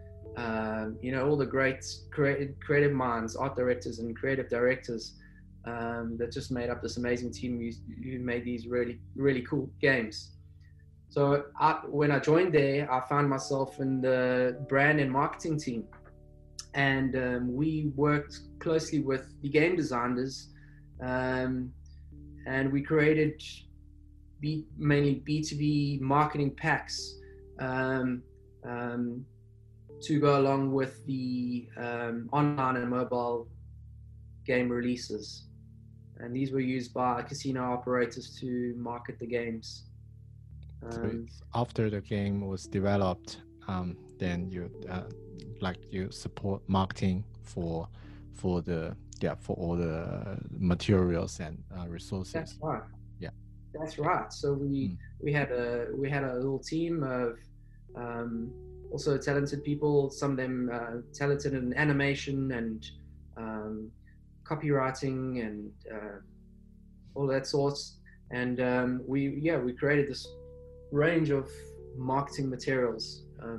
um, you know all the great creative creative minds, art directors and creative directors um, that just made up this amazing team who, who made these really really cool games. So I, when I joined there, I found myself in the brand and marketing team, and um, we worked closely with the game designers, um, and we created B, mainly B two B marketing packs um, um, to go along with the um, online and mobile game releases. And these were used by casino operators to market the games. Um, so after the game was developed, um, then you uh, like you support marketing for for the yeah for all the materials and uh, resources. That's right. That's right. So we mm. we had a we had a little team of um, also talented people. Some of them uh, talented in animation and um, copywriting and uh, all that sorts. And um, we yeah we created this range of marketing materials. Um,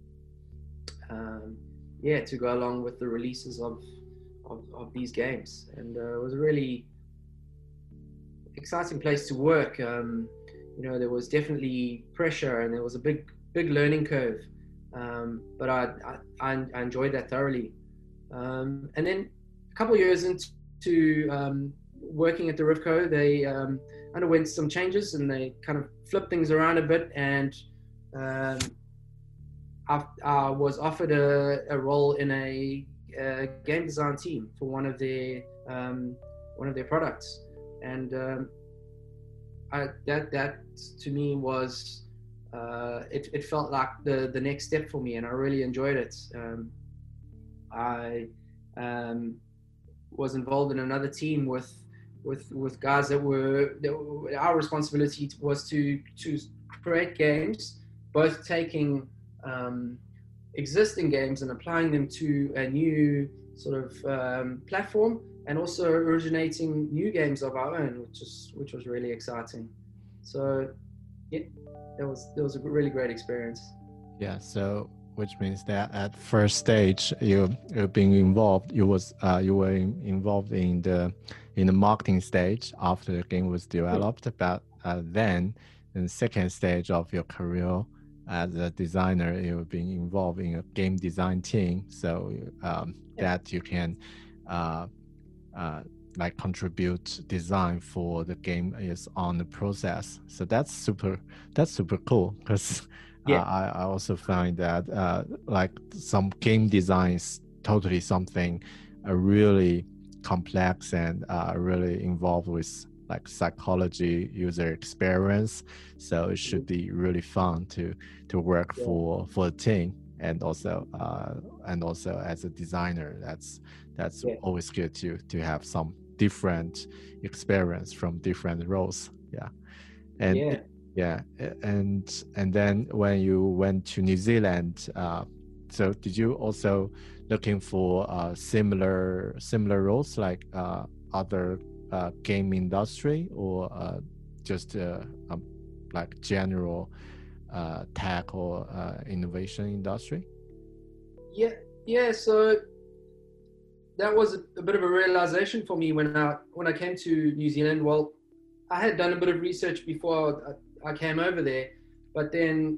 um, yeah, to go along with the releases of of, of these games, and uh, it was really exciting place to work. Um, you know, there was definitely pressure and there was a big, big learning curve. Um, but I, I, I enjoyed that thoroughly. Um, and then a couple of years into um, working at the Rivco, they um, underwent some changes and they kind of flipped things around a bit. And um, I, I was offered a, a role in a, a game design team for one of their um, one of their products, and um, I, that that to me was uh, it, it felt like the the next step for me, and I really enjoyed it. Um, I um, was involved in another team with with with guys that were, that were our responsibility was to to create games, both taking um, existing games and applying them to a new sort of um, platform, and also originating new games of our own, which is which was really exciting. So yeah, that was that was a really great experience. Yeah, so which means that at first stage you you being involved, you was uh, you were in, involved in the in the marketing stage after the game was developed, but uh, then in the second stage of your career as a designer, you've been involved in a game design team, so um, yeah. that you can uh, uh, like contribute design for the game is on the process. So that's super that's super cool, because yeah. uh, I, I also find that uh, like some game design is totally something uh, really complex and uh, really involved with like psychology, user experience. So it should be really fun to to work yeah. for for a team, and also uh, and also as a designer, that's that's yeah. always good to to have some different experience from different roles. Yeah, and yeah, yeah. and and then when you went to New Zealand, uh, so did you also looking for uh, similar similar roles like uh, other Uh, game industry, or uh, just uh, um, like general uh, tech or uh, innovation industry? Yeah, yeah. So that was a, a bit of a realization for me when I when I came to New Zealand. Well, I had done a bit of research before I, I came over there, but then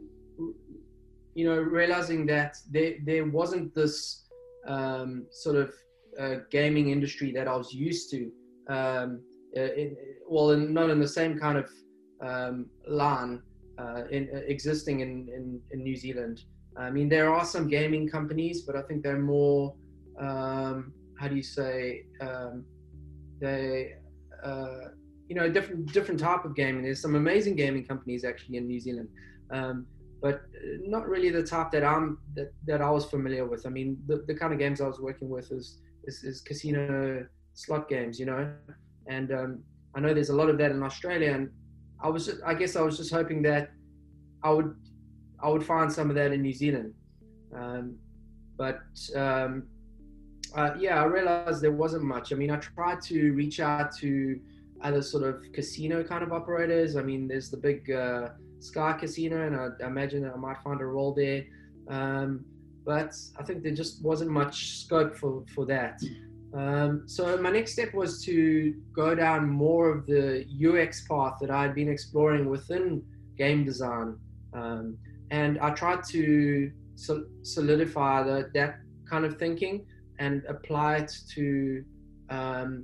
you know realizing that there there wasn't this um, sort of uh, gaming industry that I was used to. Um, in, well, in, not in the same kind of um, line uh, in, uh, existing in, in, in New Zealand. I mean, there are some gaming companies, but I think they're more, um, how do you say, um, they, uh, you know, different different type of gaming. There's some amazing gaming companies actually in New Zealand, um, but not really the type that I'm that, that I was familiar with. I mean, the, the kind of games I was working with is is, is casino slot games, you know, and um, I know there's a lot of that in Australia, and I was just, I guess I was just hoping that I would I would find some of that in New Zealand, um, but um, uh, yeah, I realized there wasn't much. I mean, I tried to reach out to other sort of casino kind of operators. I mean, there's the big uh, Sky Casino, and I, I imagine that I might find a role there, um, but I think there just wasn't much scope for for that. Um, so my next step was to go down more of the U X path that I had been exploring within game design, um, and I tried to sol- solidify the, that kind of thinking and apply it to um,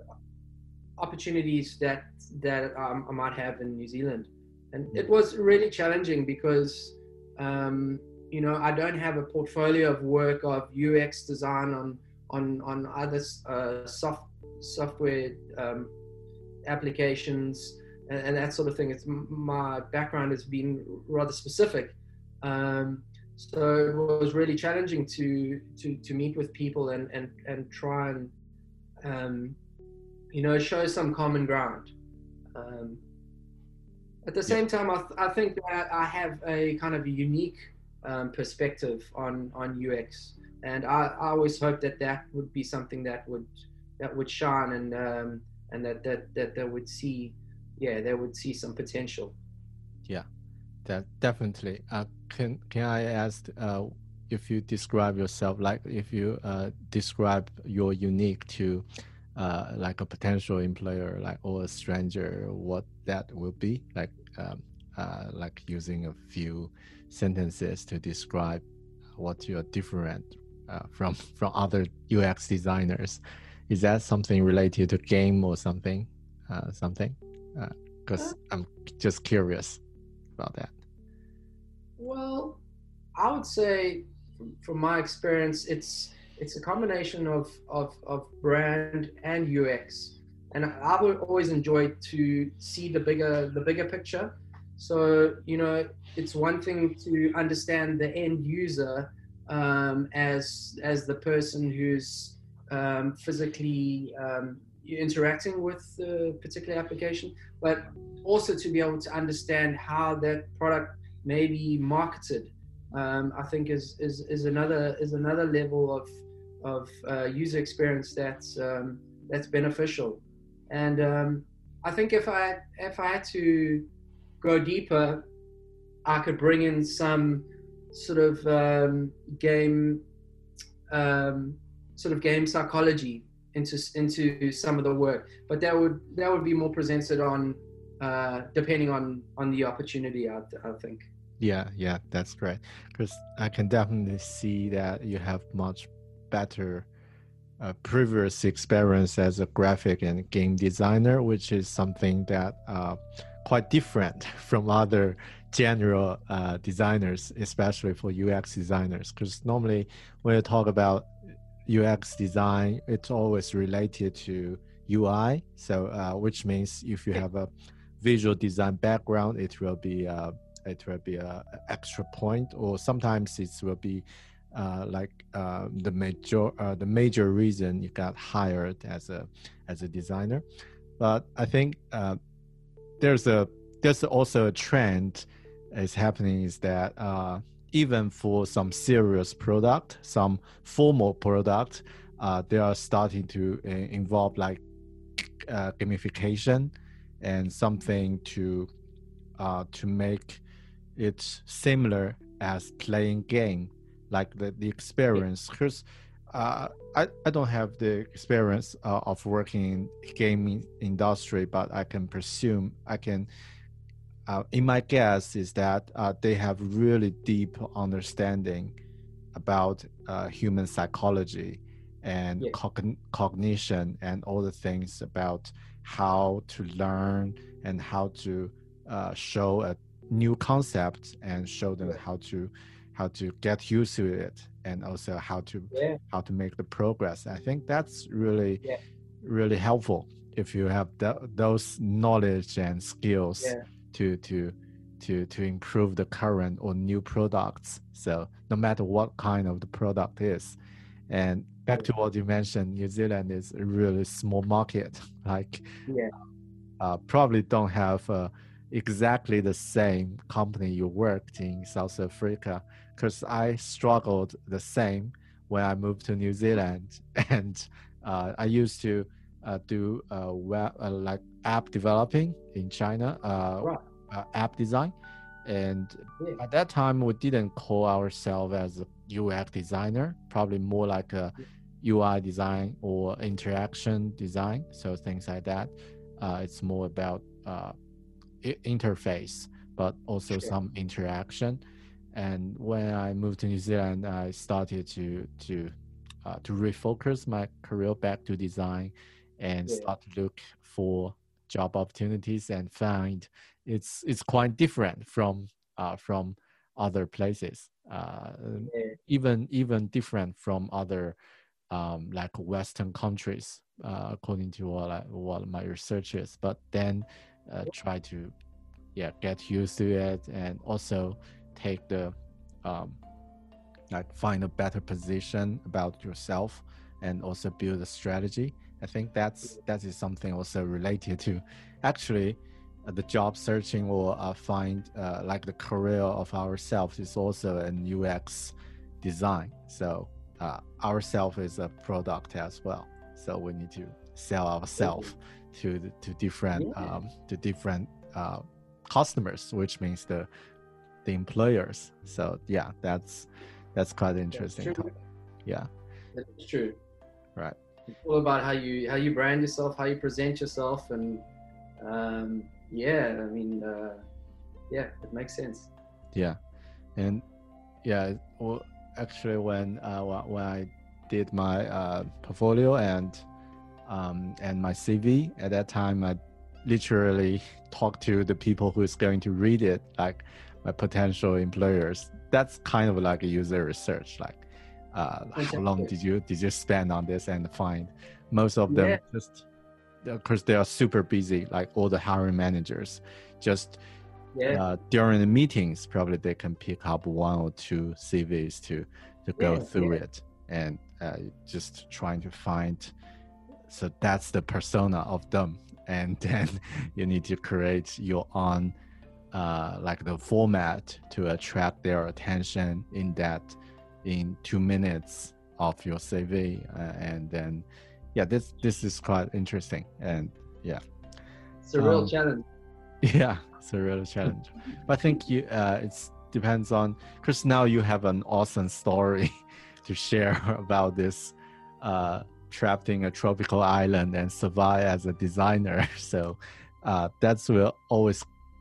opportunities that that um, I might have in New Zealand. And it was really challenging because um, you know I don't have a portfolio of work of U X design on on on other uh, soft software um, applications and, and that sort of thing. It's my background has been rather specific, um, so it was really challenging to to to meet with people and and and try and um, you know show some common ground. Um, at the same time, I, th- I think that I have a kind of a unique um, perspective on on U X. And I, I always hope that that would be something that would that would shine and um, and that, that that they would see, yeah, they would see some potential. Yeah, that definitely. Uh, can can I ask uh, if you describe yourself, like if you uh, describe your unique to uh, like a potential employer, like or a stranger, what that will be like, um, uh, like using a few sentences to describe what you're different uh, from from other U X designers. Is that something related to game or something? Uh, something? Because uh, I'm just curious about that. Well, I would say, from my experience, it's it's a combination of, of, of brand and U X, and I would always enjoy to see the bigger the bigger picture. So you know, it's one thing to understand the end user um, as as the person who's um, physically um, interacting with the particular application, but also to be able to understand how that product may be marketed. Um, I think is, is is another is another level of of uh, user experience that's um, that's beneficial, and um, I think if I if I had to go deeper, I could bring in some sort of um, game um, sort of game psychology into into some of the work, but that would that would be more presented on uh, depending on on the opportunity. I, I think. Yeah, yeah, that's great. Because I can definitely see that you have much better uh, previous experience as a graphic and game designer, which is something that uh, quite different from other general uh, designers, especially for U X designers. Because normally when you talk about U X design, it's always related to U I. So, uh, which means if you have a visual design background, it will be uh, it will be a extra point, or sometimes it will be uh, like uh, the major uh, the major reason you got hired as a as a designer. But I think uh, there's a there's also a trend is happening is that uh, even for some serious product, some formal product, uh, they are starting to uh, involve like uh, gamification and something to uh, to make it's similar as playing game, like the, the experience. Because uh, I, I don't have the experience uh, of working in gaming industry, but I can presume, I can, uh, in my guess is that uh, they have really deep understanding about uh, human psychology and Yeah. cogn- cognition and all the things about how to learn and how to uh, show a new concept and show them how to how to get used to it, and also how to Yeah. how to make the progress. I think that's really Yeah. really helpful if you have th- those knowledge and skills Yeah. to to to to improve the current or new products. So no matter what kind of the product is. And back to what you mentioned, New Zealand is a really small market. Like Yeah. uh, probably don't have uh, exactly the same company you worked in South Africa, because I struggled the same when I moved to New Zealand. And uh, I used to uh, do uh, web, uh, like app developing in China, uh, Right. uh, app design. And Yeah. at that time, we didn't call ourselves as a U X designer, probably more like a U I design or interaction design. So things like that. Uh, it's more about uh, I- interface, but also Sure. some interaction. And when I moved to New Zealand, I started to to uh, to refocus my career back to design, and Yeah. start to look for job opportunities, and find it's it's quite different from uh, from other places, uh, Yeah. even even different from other um, like Western countries, uh, according to what I, what my research is. But then uh, try to yeah get used to it, and also take the um, like find a better position about yourself, and also build a strategy. I think that's that is something also related to actually uh, the job searching, or uh, find uh, like the career of ourselves is also an U X design. So uh, ourself is a product as well. So we need to sell ourselves to the, to different Yeah. um, to different uh, customers, which means the the employers. So yeah, that's that's quite interesting. True. Yeah. That's true. Right. It's all about how you how you brand yourself, how you present yourself, and um, yeah, I mean, uh, yeah, it makes sense. Yeah, and yeah, well, actually, when uh, when I did my uh, portfolio and um, and my C V at that time, I literally talked to the people who is going to read it, like my potential employers. That's kind of like a user research, like uh, how long did you did you spend on this, and find most of them yeah. just of course they are super busy, like all the hiring managers just yeah. uh, during the meetings probably they can pick up one or two C Vs to to go yeah, through yeah. it, and uh, just trying to find, so that's the persona of them, and then you need to create your own uh, like the format to attract their attention in that in two minutes of your C V, uh, and then yeah this this is quite interesting, and yeah it's a real um, challenge. Yeah, it's a real challenge. But I think you uh, it depends on, because now you have an awesome story to share about this uh, trapped in a tropical island and survive as a designer. So uh, that's will always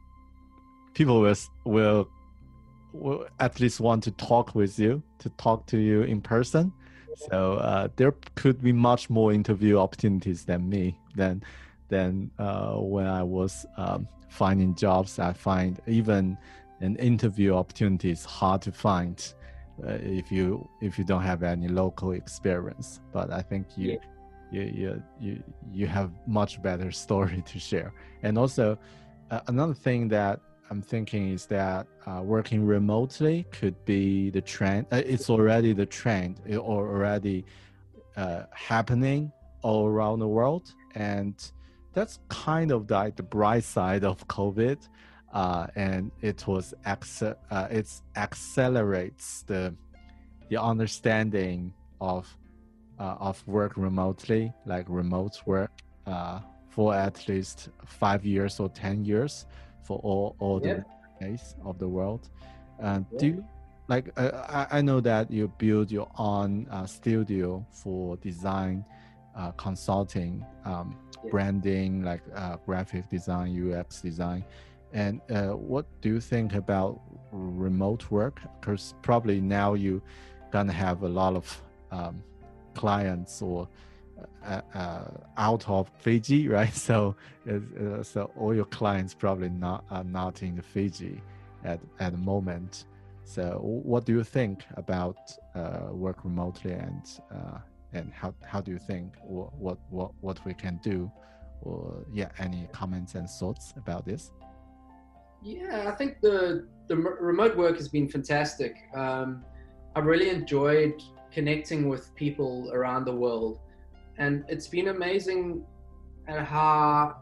people will will will at least want to talk with you, to talk to you in person. So uh, there could be much more interview opportunities than me than than uh, when I was um, finding jobs. I find even an interview opportunity is hard to find uh, if you if you don't have any local experience. But I think you yeah. you, you you you have much better story to share. And also uh, another thing that I'm thinking is that uh, working remotely could be the trend. Uh, it's already the trend, it already uh, happening all around the world, and that's kind of like the bright side of COVID, uh, and it was acce- uh, it accelerates the the understanding of uh, of work remotely, like remote work, uh, for at least five years or ten years for all all the place yeah. of the world. And yeah. do you, like uh, I I know that you build your own uh, studio for design, uh, consulting. Um, branding, like uh, graphic design, U X design, and uh, what do you think about remote work? Because probably now you gonna have a lot of um, clients or uh, uh, out of Fiji, right? So, uh, so all your clients probably not are not in Fiji at at the moment. So, what do you think about uh, work remotely, and uh, and how how do you think what what what, what we can do, or yeah, any comments and thoughts about this? Yeah, I think the the remote work has been fantastic. um, I've really enjoyed connecting with people around the world, and it's been amazing at how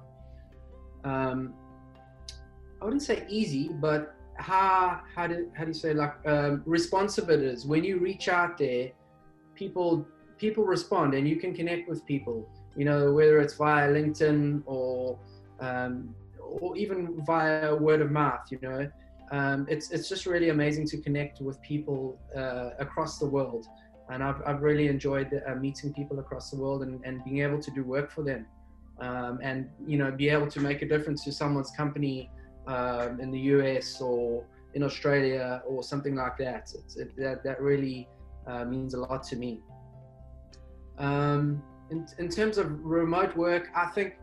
um, I wouldn't say easy, but how how do how do you say like um, responsive it is when you reach out there. People people respond, and you can connect with people, you know, whether it's via LinkedIn or um, or even via word of mouth, you know. Um, it's it's just really amazing to connect with people uh, across the world, and I've I've really enjoyed uh, meeting people across the world, and, and being able to do work for them, um, and you know, be able to make a difference to someone's company um, in the U S or in Australia or something like that. It's, it, that that really uh, means a lot to me. Um, in, in terms of remote work, I think,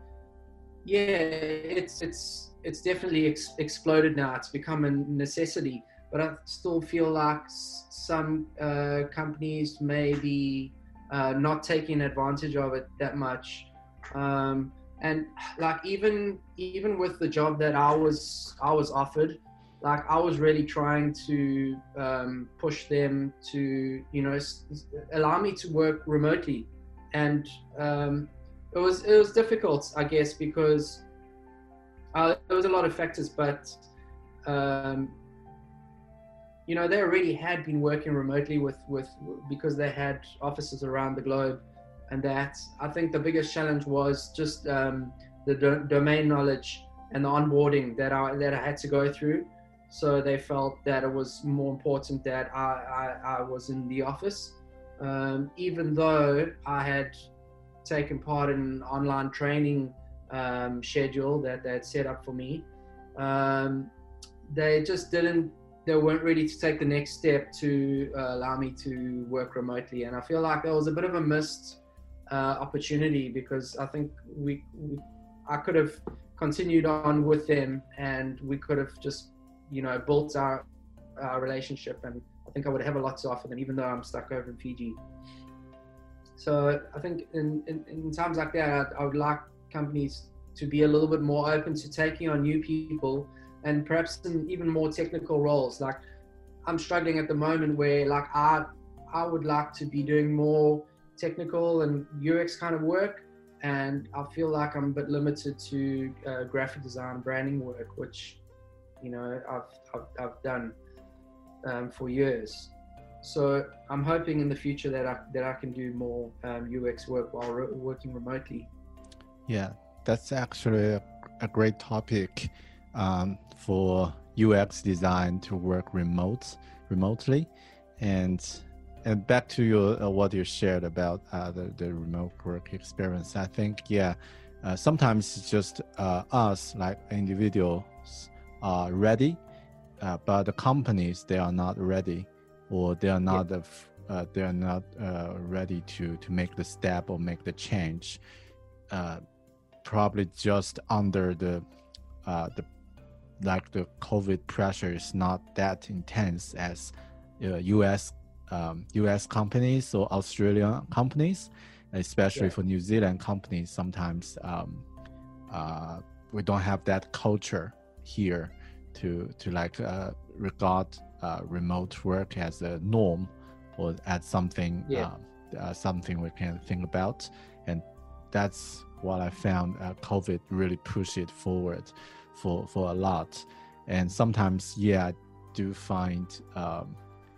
yeah, it's it's it's definitely ex- exploded now. It's become a necessity, but I still feel like s- some uh, companies may be uh, not taking advantage of it that much. Um, and like even even with the job that I was I was offered, like I was really trying to um, push them to, you know, s- allow me to work remotely, and um, it was it was difficult, I guess, because uh, there was a lot of factors, but um, you know, they already had been working remotely with with because they had offices around the globe, and that I think the biggest challenge was just um, the do- domain knowledge and the onboarding that I that I had to go through. So they felt that it was more important that I, I, I was in the office, um, even though I had taken part in an online training um, schedule that they had set up for me. Um, they just didn't, they weren't ready to take the next step to uh, allow me to work remotely. And I feel like that was a bit of a missed uh, opportunity, because I think we, we, I could have continued on with them, and we could have just, you know, built our, our relationship. And I think I would have a lot to offer them, even though I'm stuck over in Fiji. So I think in, in, in times like that, I, I would like companies to be a little bit more open to taking on new people, and perhaps in even more technical roles. Like I'm struggling at the moment where like I, I would like to be doing more technical and U X kind of work. And I feel like I'm a bit limited to uh, graphic design, branding work, which, you know, I've, I've, I've done um, for years. So I'm hoping in the future that I, that I can do more um, U X work while re- working remotely. Yeah, that's actually a, a great topic um, for U X design to work remote, remotely. And and back to your uh, what you shared about uh, the, the remote work experience. I think, yeah, uh, sometimes it's just uh, us, like individuals, are ready, uh, but the companies, they are not ready, or they are not yeah. uh, they are not uh, ready to to make the step or make the change. Uh, probably just under the uh, the like the COVID pressure is not that intense as uh, U S um, U S companies or Australian companies, especially yeah. for New Zealand companies. Sometimes um, uh, we don't have that culture here to to like uh, regard uh, remote work as a norm or as something yeah. uh, uh, something we can think about, and that's what I found. uh, COVID really pushed it forward for for a lot. And sometimes, yeah, I do find um,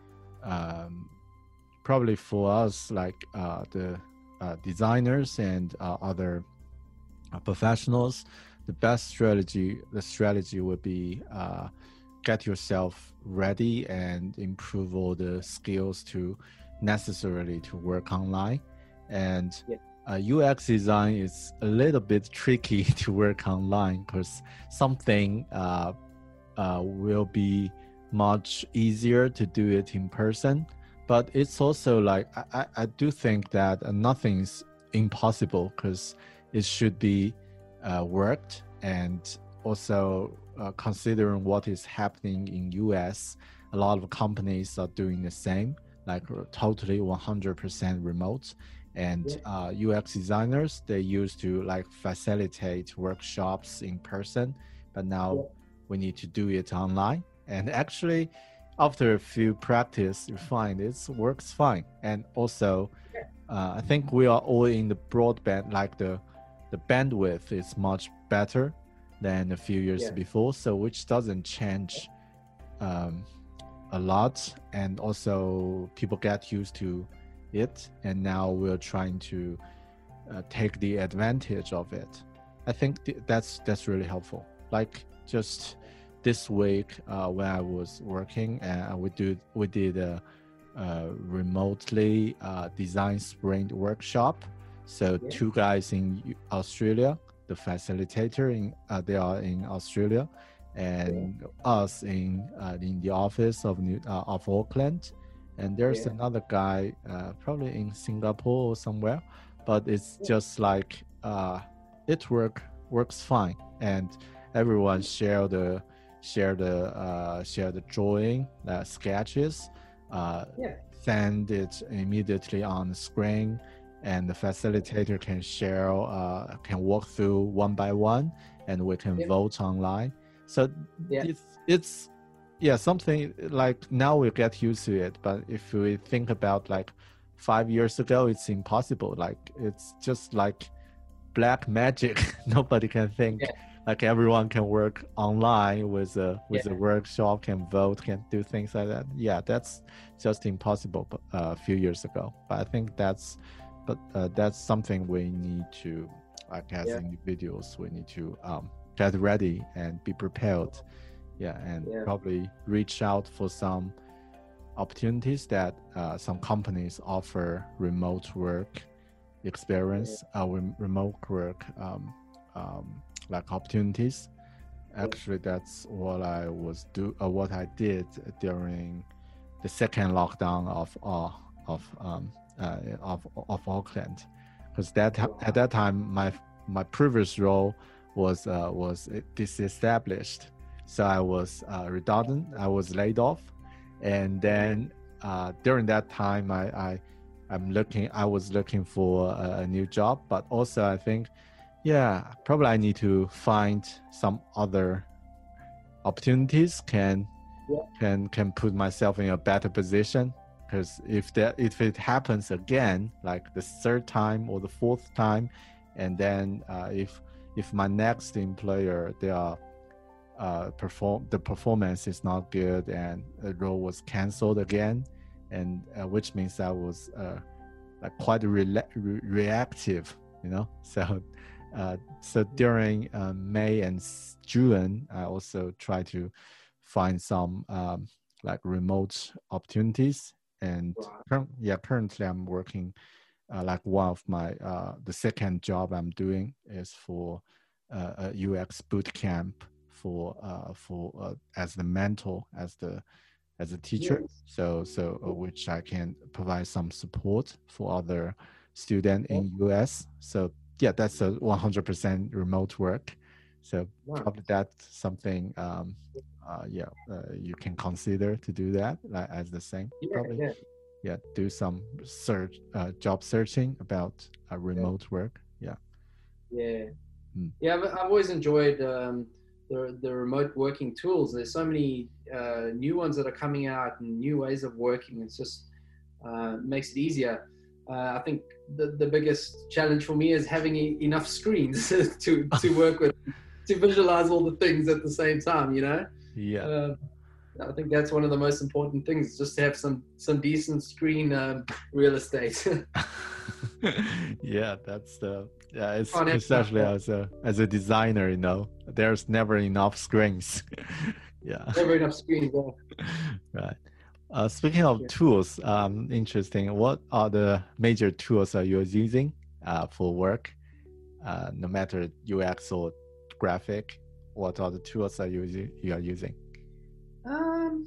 um, probably for us, like uh, the uh, designers and uh, other uh, professionals, the best strategy, the strategy would be uh, get yourself ready and improve all the skills to necessarily to work online. And yeah. Uh, U X design is a little bit tricky to work online, because something uh, uh, will be much easier to do it in person. But it's also like, I, I do think that uh, nothing's impossible, because it should be uh, worked. And also uh, considering what is happening in U S, a lot of companies are doing the same, like totally one hundred percent remote. And yeah. uh, U X designers, they used to like facilitate workshops in person, but now yeah. we need to do it online. And actually, after a few practice, you find it works fine. And also, yeah. uh, I think we are all in the broadband, like the the bandwidth is much better than a few years yeah. before, so which doesn't change um, a lot. And also, people get used to it, and now we're trying to uh, take the advantage of it. I think th- that's that's really helpful. Like just this week uh, when I was working, and uh, we did we did a, a remotely uh, design sprint workshop. So yeah. two guys in Australia, the facilitator in uh, they are in Australia, and yeah. us in uh, in the office of New, uh, of Auckland. And there's yeah. another guy uh, probably in Singapore or somewhere, but it's yeah. just like uh, it work works fine, and everyone share the share the uh, share the drawing, uh, sketches, uh, yeah. send it immediately on the screen, and the facilitator can share uh, can walk through one by one, and we can yeah. vote online. So yeah. it's it's. Yeah, something like now we get used to it, but if we think about like five years ago, it's impossible. Like it's just like black magic. Nobody can think yeah. like everyone can work online with a with yeah. a workshop, can vote, can do things like that. Yeah, that's just impossible uh, a few years ago. But I think that's but uh, that's something we need to, like as yeah. individuals, we need to um, get ready and be prepared. Yeah, and yeah. probably reach out for some opportunities that uh, some companies offer remote work experience uh, with remote work um, um, like opportunities. Actually, that's what I was do uh, what I did during the second lockdown of uh, of um, uh, of of Auckland, because that at that time my my previous role was uh, was disestablished, so I was uh, redundant. I was laid off, and then uh, during that time I, I I'm looking I was looking for a, a new job, but also I think yeah probably I need to find some other opportunities can yeah. can can put myself in a better position, because if that if it happens again like the third time or the fourth time, and then uh, if if my next employer they are uh, perform the performance is not good and the role was canceled again, and uh, which means I was uh, like quite re- re- reactive, you know. So uh, so during uh, May and June, I also try to find some um, like remote opportunities, and Wow. cur- yeah, currently I'm working. Uh, like one of my uh, the second job I'm doing is for uh, a U X boot camp for uh, for uh, as the mentor, as the as a teacher. Yes. So so uh, which I can provide some support for other students in U S. So yeah, that's a one hundred percent remote work. So Wow. probably that's something um, uh, yeah uh, you can consider to do that like as the same. Yeah, probably. yeah. Yeah, do some search, uh, job searching about uh, remote yeah. work. Yeah, yeah, mm. yeah. I've, I've always enjoyed um, the the remote working tools. There's so many uh, new ones that are coming out and new ways of working. It's just uh, makes it easier. Uh, I think the the biggest challenge for me is having e- enough screens to to work with, to visualize all the things at the same time. You know. Yeah. Uh, I think that's one of the most important things, just to have some some decent screen um, real estate. Yeah, that's the yeah. It's especially as a as a designer, you know, there's never enough screens. Yeah, never enough screens. Yeah. Right. Uh, speaking of yeah. tools, um, interesting. What are the major tools are you using uh, for work? Uh, no matter U X or graphic, what are the tools are you you are using? Um,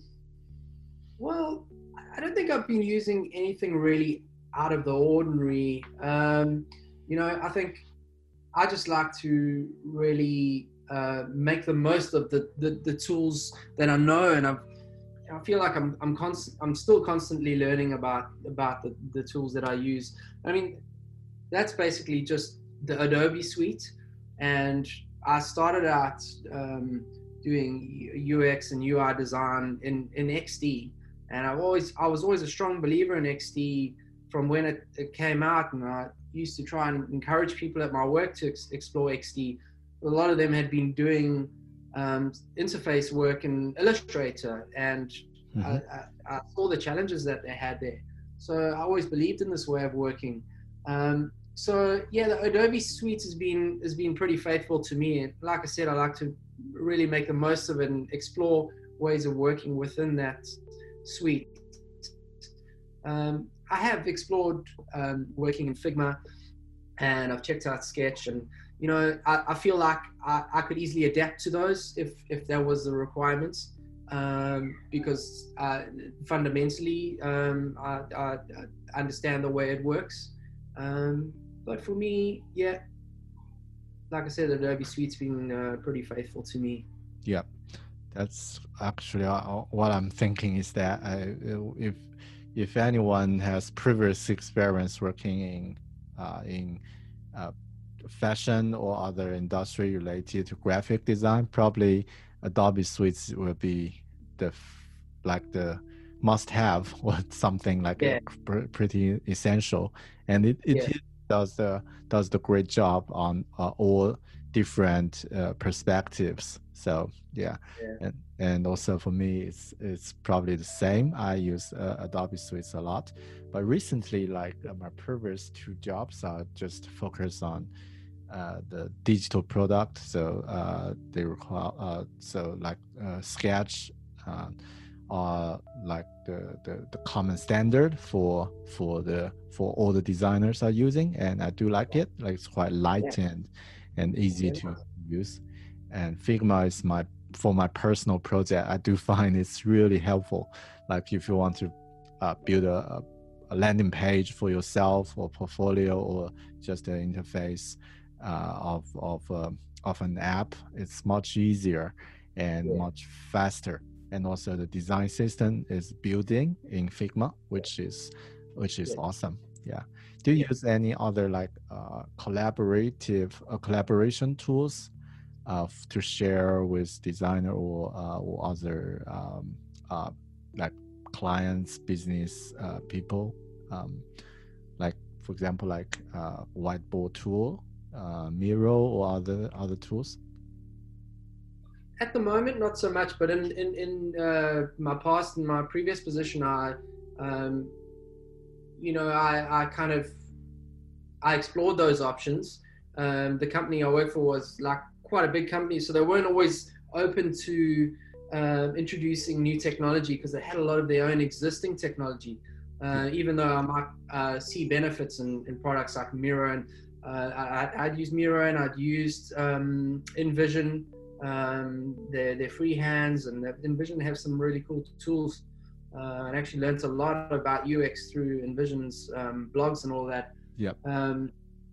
well, I don't think I've been using anything really out of the ordinary. Um, you know, I think I just like to really uh, make the most of the, the, the tools that I know, and I've, I feel like I'm I'm constant I'm still constantly learning about about the, the tools that I use. I mean, that's basically just the Adobe suite, and I started out. Um, doing U X and U I design in, in X D. And I've always, I was always a strong believer in X D from when it, it came out. And I used to try and encourage people at my work to ex- explore X D. A lot of them had been doing um, interface work in Illustrator, and mm-hmm. I, I, I saw the challenges that they had there. So I always believed in this way of working. Um, so yeah, the Adobe suite has been, has been pretty faithful to me. And like I said, I like to really make the most of it and explore ways of working within that suite. Um, I have explored um, working in Figma, and I've checked out Sketch, and you know, I, I feel like I, I could easily adapt to those if if that was the requirements, um, because uh, fundamentally um, I, I, I understand the way it works. Um, but for me, yeah. Like I said, Adobe Suite's been uh, pretty faithful to me. Yeah, that's actually uh, what I'm thinking is that I, if if anyone has previous experience working in uh, in uh, fashion or other industry related to graphic design, probably Adobe Suite will be the like the must-have or something like yeah. a, pretty essential, and it it. Yeah. does the does the great job on uh, all different uh, perspectives. So yeah. yeah, and and also for me, it's it's probably the same. I use uh, Adobe Suite a lot, but recently, like uh, my previous two jobs are just focused on uh, the digital product. So uh, they require uh, so like uh, Sketch, uh, are like the, the, the common standard for for the for all the designers are using, and I do like it. Like it's quite light Yeah. and and easy Yeah. to use. And Figma is my for my personal project. I do find it's really helpful. Like if you want to uh, build a, a landing page for yourself or portfolio or just an interface uh, of of um, of an app, it's much easier and Yeah. much faster. And also the design system is building in Figma, which is which is Yeah. awesome. Yeah. Do you Yeah. use any other like uh, collaborative uh, collaboration tools uh, f- to share with designer or uh, or other um, uh, like clients, business uh, people? Um, like for example, like uh, whiteboard tool, uh, Miro, or other other tools? At the moment, not so much, but in in, in uh, my past, in my previous position, I, um, you know, I, I kind of, I explored those options. Um, the company I worked for was like quite a big company, so they weren't always open to uh, introducing new technology because they had a lot of their own existing technology. Uh, even though I might uh, see benefits in, in products like Miro, and uh, I, I'd used Miro and I'd used um, InVision. Um, their, their free hands, and InVision have some really cool tools. Uh, and actually learned a lot about U X through InVision's um, blogs and all that. Yep. Um,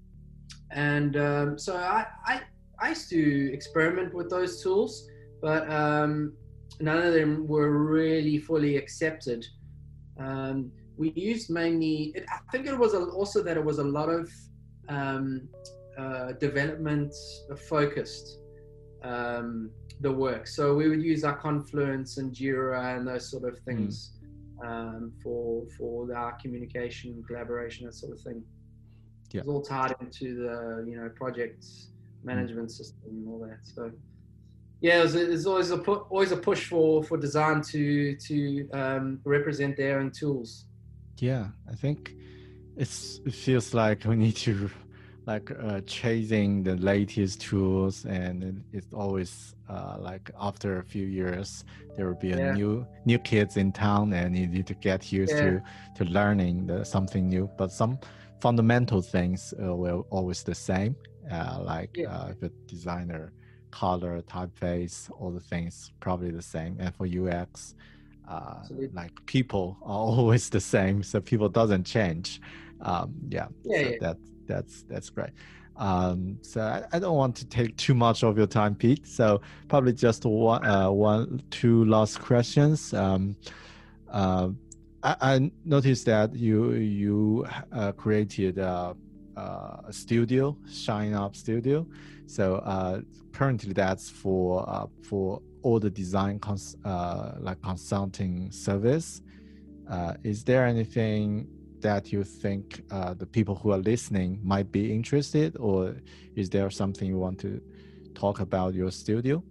and um, so I, I, I used to experiment with those tools, but um, none of them were really fully accepted. Um, we used mainly, it, I think it was a, also that it was a lot of um, uh, development focused. Um, the work. So we would use our Confluence and Jira and those sort of things mm. um, for for our communication, collaboration, that sort of thing. Yeah. It's all tied into the you know project management mm. system and all that. So yeah, there's, there's always a pu- always a push for for design to to um, represent their own tools. Yeah, I think it's it feels like we need to. like uh, chasing the latest tools, and it's always uh, like after a few years there will be a yeah. new new kids in town, and you need to get used yeah. to to learning the, something new. But some fundamental things uh, were always the same, uh, like yeah. uh, the designer, color, typeface, all the things probably the same. And for U X, uh, like people are always the same, so people doesn't change. Um, yeah, yeah, so yeah. that that's that's great. Um, so I, I don't want to take too much of your time, Pete. So probably just one, uh, one, two last questions. Um, uh, I, I noticed that you you uh, created a, a studio, Shine Up Studio. So uh, currently, that's for uh, for all the design cons- uh, like consulting service. Uh, is there anything that you think uh, the people who are listening might be interested, or is there something you want to talk about your studio?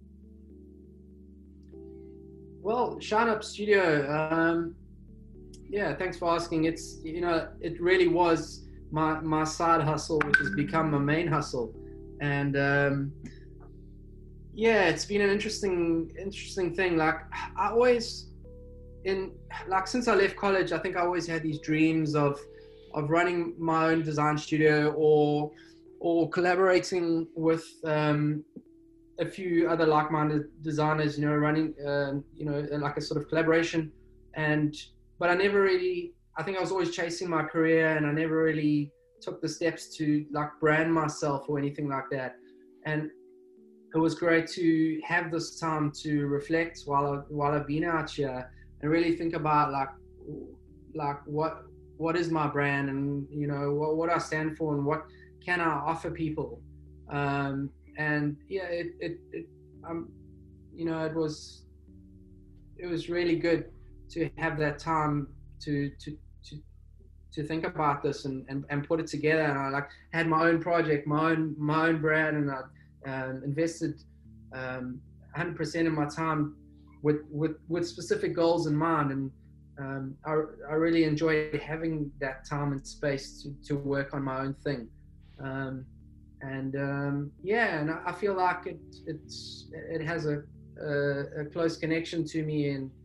Well, Shine Up Studio, um, yeah, thanks for asking. It's, you know, it really was my, my side hustle, which has become my main hustle. And um, yeah, it's been an interesting, interesting thing. Like I always, in like since I left college, I think I always had these dreams of of running my own design studio, or or collaborating with um, a few other like-minded designers, you know, running uh, you know like a sort of collaboration. And but I never really, I think I was always chasing my career, and I never really took the steps to like brand myself or anything like that. And it was great to have this time to reflect while I, while I've been out here, and really think about like like what what is my brand, and you know what, what I stand for, and what can I offer people. Um, and yeah, it it, it um you know it was it was really good to have that time to to to to think about this and, and, and put it together. And I like had my own project, my own my own brand, and I um, invested um, one hundred percent of my time with with with specific goals in mind. And um, I I really enjoyed having that time and space to, to work on my own thing. Um, and um, yeah, and I feel like it it's it has a a, a close connection to me, and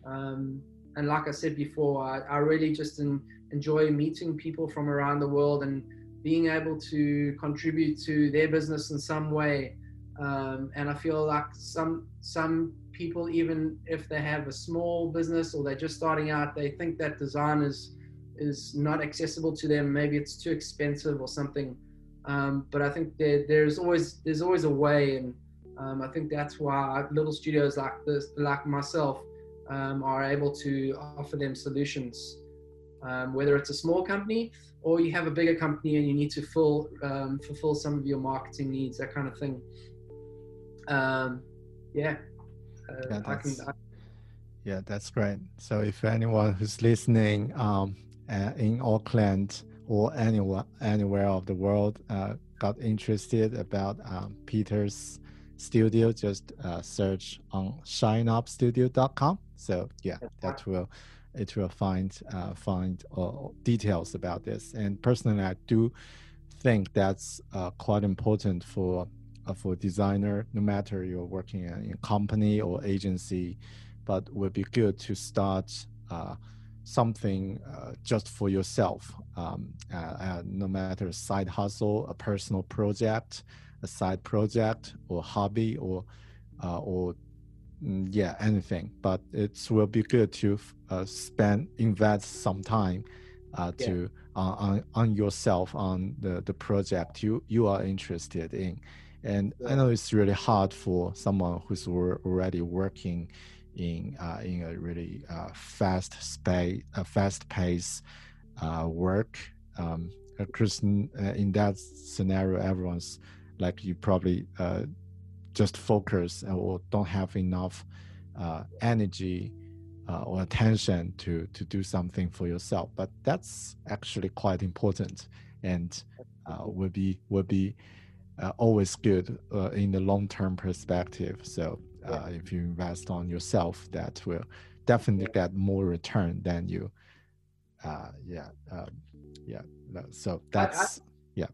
Um, and like I said before, I, I really just in, enjoy meeting people from around the world and being able to contribute to their business in some way. Um, and I feel like some some people, even if they have a small business or they're just starting out, they think that design is is not accessible to them. Maybe it's too expensive or something. Um, but I think there, there's always there's always a way, and um, I think that's why little studios like this, like myself, um, are able to offer them solutions. Um, whether it's a small company or you have a bigger company and you need to fill um, fulfill some of your marketing needs, that kind of thing. Um, yeah, uh, yeah, I can. I, yeah, that's great. So if anyone who's listening um, uh, in Auckland or anywhere anywhere of the world uh, got interested about um, Peter's studio, just uh, search on shine up studio dot com. So yeah, that will it will find uh, find uh, details about this. And personally, I do think that's uh, quite important for uh, for designer, no matter you're working in a company or agency, but would be good to start uh, something uh, just for yourself, um, uh, uh, no matter a side hustle, a personal project, a side project, or hobby, or uh, or mm, yeah, anything. But it will be good to uh, spend invest some time uh, Yeah. to uh, on on yourself, on the the project you you are interested in. And I know it's really hard for someone who's wor- already working in uh, in a really uh, fast space, a fast pace uh, work. Um, uh, Kristen, uh, in that scenario, everyone's like you probably uh, just focus or don't have enough uh, energy uh, or attention to to do something for yourself. But that's actually quite important, and uh, will be will be. Uh, always good uh, in the long-term perspective. So uh, if you invest on yourself, that will definitely get more return than you. Uh, yeah, um, yeah. So that's I, I, yeah.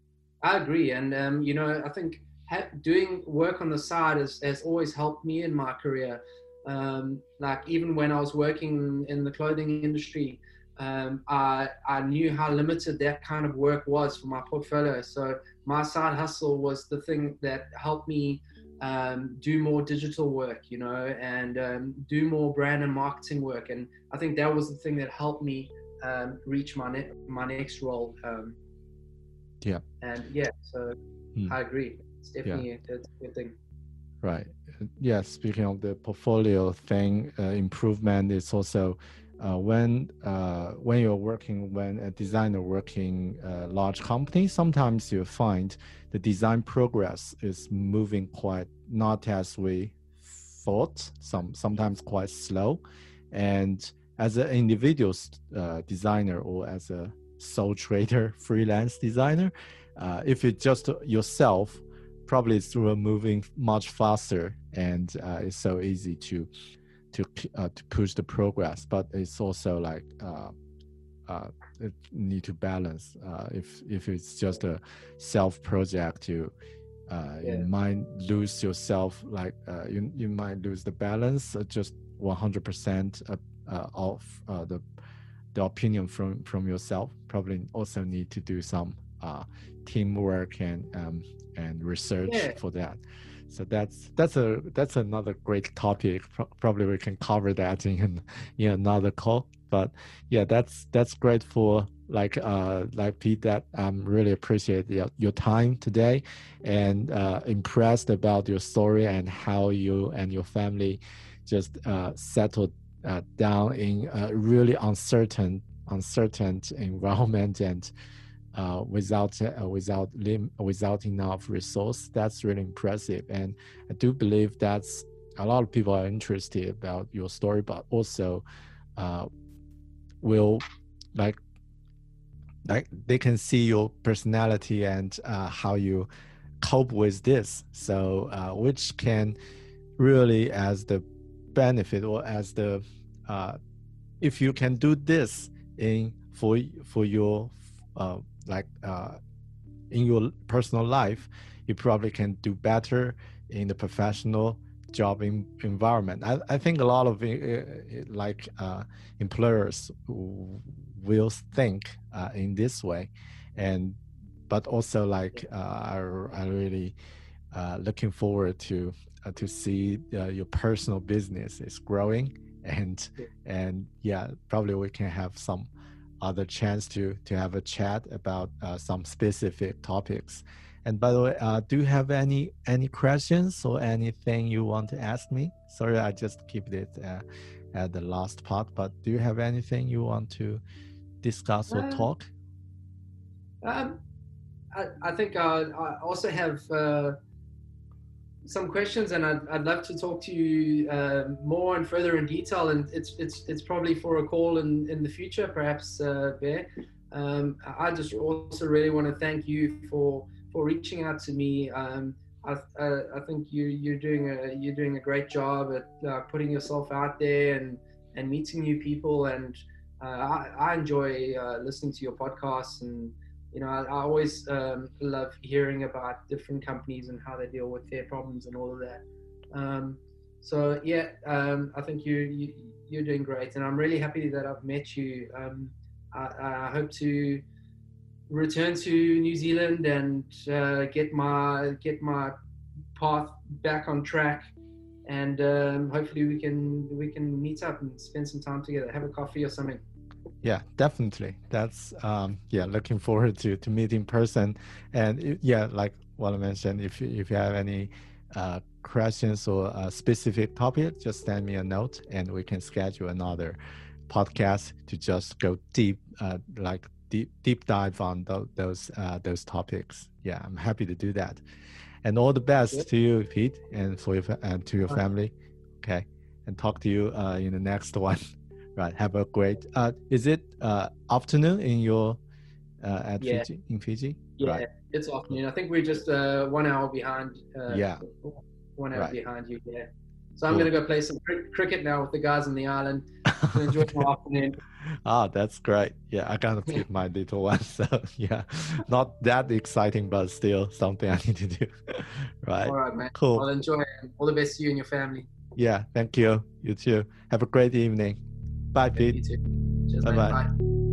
I agree, and um, you know, I think ha- doing work on the side has, has always helped me in my career. Um, like even when I was working in the clothing industry, um, I I knew how limited that kind of work was for my portfolio. So my side hustle was the thing that helped me um, do more digital work, you know, and um, do more brand and marketing work. And I think that was the thing that helped me um, reach my ne- my next role. Um, yeah. And yeah, so Hmm. I agree. It's definitely Yeah. a, it's a good thing. Right. Yeah. Speaking of the portfolio thing, uh, improvement is also uh, when uh, when you're working, when a designer working a large company, sometimes you find the design progress is moving quite not as we thought. Some sometimes quite slow, and as an individual uh, designer or as a sole trader, freelance designer, uh, if you just yourself, probably it's moving much faster, and uh, it's so easy to to uh, to push the progress. But it's also like uh, uh, it need to balance. Uh, if if it's just a self project, you uh, Yeah. you might lose yourself. Like uh, you you might lose the balance. Uh, just one hundred percent of uh, the the opinion from from yourself. Probably also need to do some uh, teamwork and um, and research Yeah. for that. So that's that's a that's another great topic. Pro- probably we can cover that in in another call. But yeah, that's that's great for like uh like Pete. That I'm really appreciate your, your time today, and uh, impressed about your story and how you and your family just uh, settled uh, down in a really uncertain uncertain environment and. Uh, without uh, without lim- without enough resource. That's really impressive, and I do believe that's a lot of people are interested about your story, but also uh, will like like they can see your personality and uh, how you cope with this. So uh, which can really as the benefit or as the uh, if you can do this in for for your uh, like uh, in your personal life, you probably can do better in the professional job in, environment. I, I think a lot of uh, like uh, employers will think uh, in this way, and but also like uh, I, I really uh, looking forward to uh, to see uh, your personal business is growing, and and yeah, probably we can have some other chance to to have a chat about uh, some specific topics. And by the way, uh, do you have any any questions or anything you want to ask me? Sorry, I just keep it uh, at the last part, but do you have anything you want to discuss or um, talk? Um, I, I think uh, I also have uh, some questions, and I'd, I'd love to talk to you uh, more and further in detail. And it's it's it's probably for a call in, in the future, perhaps, uh, Bear. Um, I just also really want to thank you for. for reaching out to me. Um, I, uh, I think you, you're doing a you're doing a great job at uh, putting yourself out there and, and meeting new people. And uh, I, I enjoy uh, listening to your podcasts, and you know I, I always um, love hearing about different companies and how they deal with their problems and all of that. Um, so yeah, um, I think you, you you're doing great, and I'm really happy that I've met you. Um, I, I hope to return to New Zealand and uh, get my get my path back on track, and um, hopefully we can we can meet up and spend some time together, have a coffee or something. Yeah, definitely. That's um, yeah, looking forward to to meet in person. And it, yeah, like what I mentioned, if if you have any uh, questions or a specific topic, just send me a note, and we can schedule another podcast to just go deep, uh, like. Deep, deep dive on th- those uh, those topics. Yeah, I'm happy to do that. And all the best yep. to you, Pete, and for your fa- and to your family. Okay, and talk to you uh, in the next one. Right. Have a great. Uh, is it uh, afternoon in your uh, at yeah. Fiji in Fiji? Yeah, right. It's afternoon. I think we're just uh, one hour behind. Uh, yeah. One hour right. behind you. Yeah. So I'm cool. going to go play some cr- cricket now with the guys on the island to enjoy my afternoon. Ah, that's great. Yeah, I gotta keep my little one. So yeah, not that exciting, but still something I need to do. Right. All right, man. Cool. I'll enjoy it. All the best to you and your family. Yeah, thank you. You too. Have a great evening. Bye, Pete. You too. Cheers, bye, man. bye. Bye.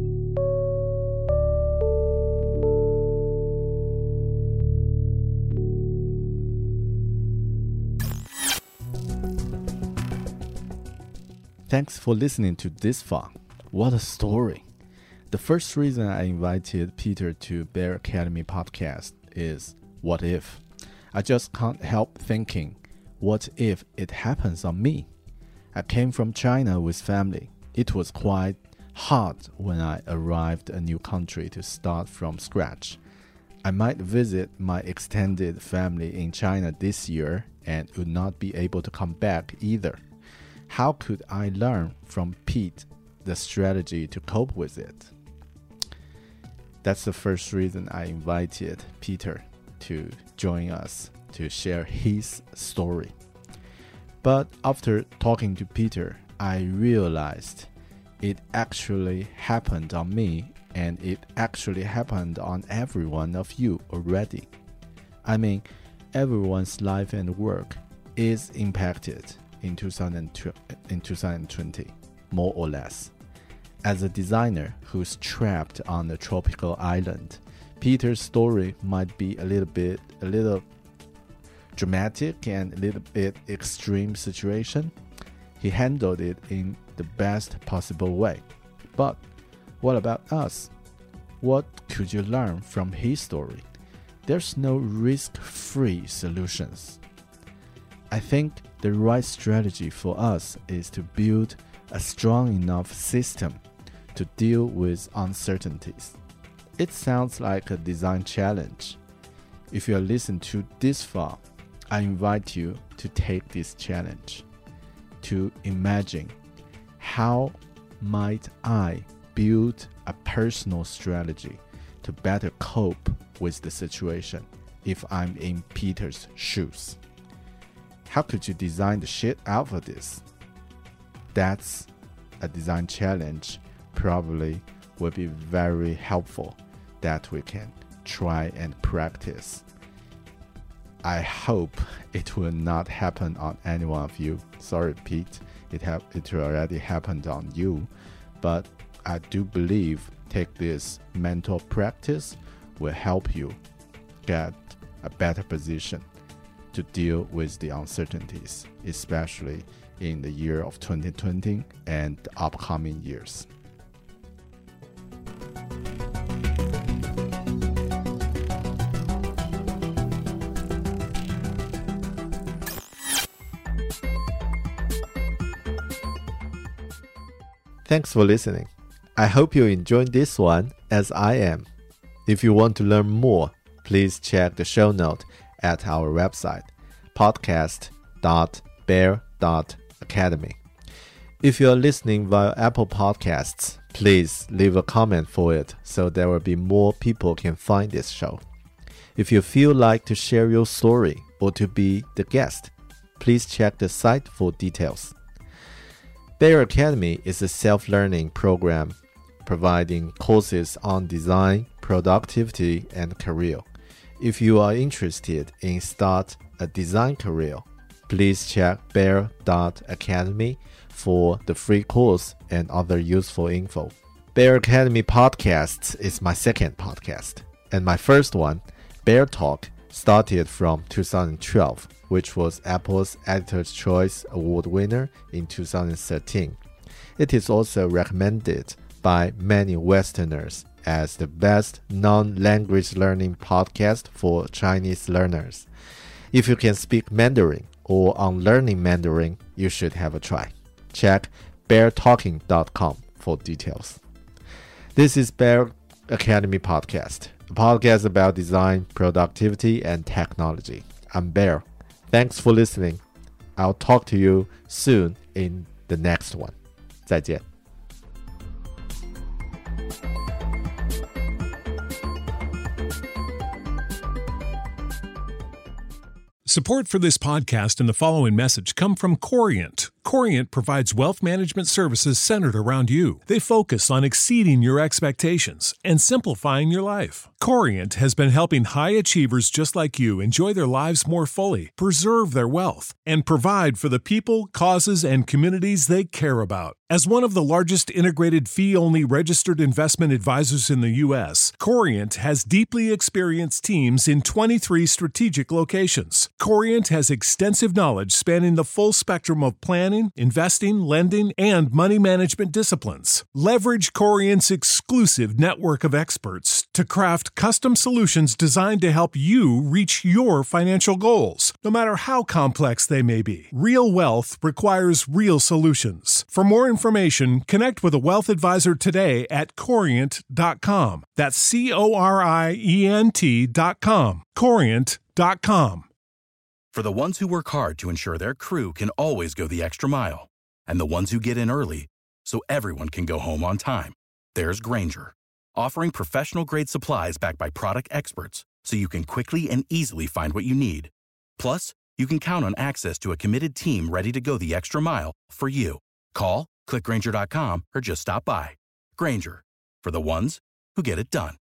Thanks for listening to this far. What a story. The first reason I invited Peter to Bear Academy podcast is what if? I just can't help thinking, what if it happens on me? I came from China with family. It was quite hard when I arrived a new country to start from scratch. I might visit my extended family in China this year and would not be able to come back either. How could I learn from Pete the strategy to cope with it? That's the first reason I invited Peter to join us to share his story. But after talking to Peter, I realized it actually happened on me, and it actually happened on every one of you already. I mean, everyone's life and work is impacted in two thousand twenty, more or less. As a designer who's trapped on a tropical island, Peter's story might be a little bit, a little dramatic and a little bit extreme situation. He handled it in the best possible way. But what about us? What could you learn from his story? There's no risk-free solutions. I think the right strategy for us is to build a strong enough system to deal with uncertainties. It sounds like a design challenge. If you are listening to this far, I invite you to take this challenge, to imagine how might I build a personal strategy to better cope with the situation if I'm in Peter's shoes. How could you design the shit out of this? That's a design challenge, probably will be very helpful that we can try and practice. I hope it will not happen on any one of you. Sorry, Pete, it have it already happened on you. But I do believe take this mental practice will help you get a better position to deal with the uncertainties, especially in the year of twenty twenty and the upcoming years. Thanks for listening. I hope you enjoyed this one as I am. If you want to learn more, please check the show note at our website, podcast dot bear dot academy. If you are listening via Apple Podcasts, please leave a comment for it so there will be more people can find this show. If you feel like to share your story or to be the guest, please check the site for details. Bear Academy is a self-learning program providing courses on design, productivity, and career. If you are interested in start a design career, please check bear dot academy for the free course and other useful info. Bear Academy Podcasts is my second podcast, and my first one, Bear Talk, started from two thousand twelve, which was Apple's Editor's Choice Award winner in two thousand thirteen. It is also recommended by many Westerners as the best non-language learning podcast for Chinese learners. If you can speak Mandarin or are learning Mandarin, you should have a try. Check bear talking dot com for details. This is Bear Academy Podcast, a podcast about design, productivity, and technology. I'm Bear. Thanks for listening. I'll talk to you soon in the next one. 再见。 Support for this podcast and the following message come from Corient. Corient provides wealth management services centered around you. They focus on exceeding your expectations and simplifying your life. Corient has been helping high achievers just like you enjoy their lives more fully, preserve their wealth, and provide for the people, causes, and communities they care about. As one of the largest integrated fee-only registered investment advisors in the U S, Corient has deeply experienced teams in twenty-three strategic locations. Corient has extensive knowledge spanning the full spectrum of planning, investing, lending, and money management disciplines. Leverage Corient's exclusive network of experts to craft custom solutions designed to help you reach your financial goals, no matter how complex they may be. Real wealth requires real solutions. For more information, connect with a wealth advisor today at corient dot com. That's C O R I E N T dot com. corient dot com. For the ones who work hard to ensure their crew can always go the extra mile, and the ones who get in early so everyone can go home on time, there's Grainger, offering professional-grade supplies backed by product experts so you can quickly and easily find what you need. Plus, you can count on access to a committed team ready to go the extra mile for you. Call, click Grainger dot com, or just stop by. Grainger, for the ones who get it done.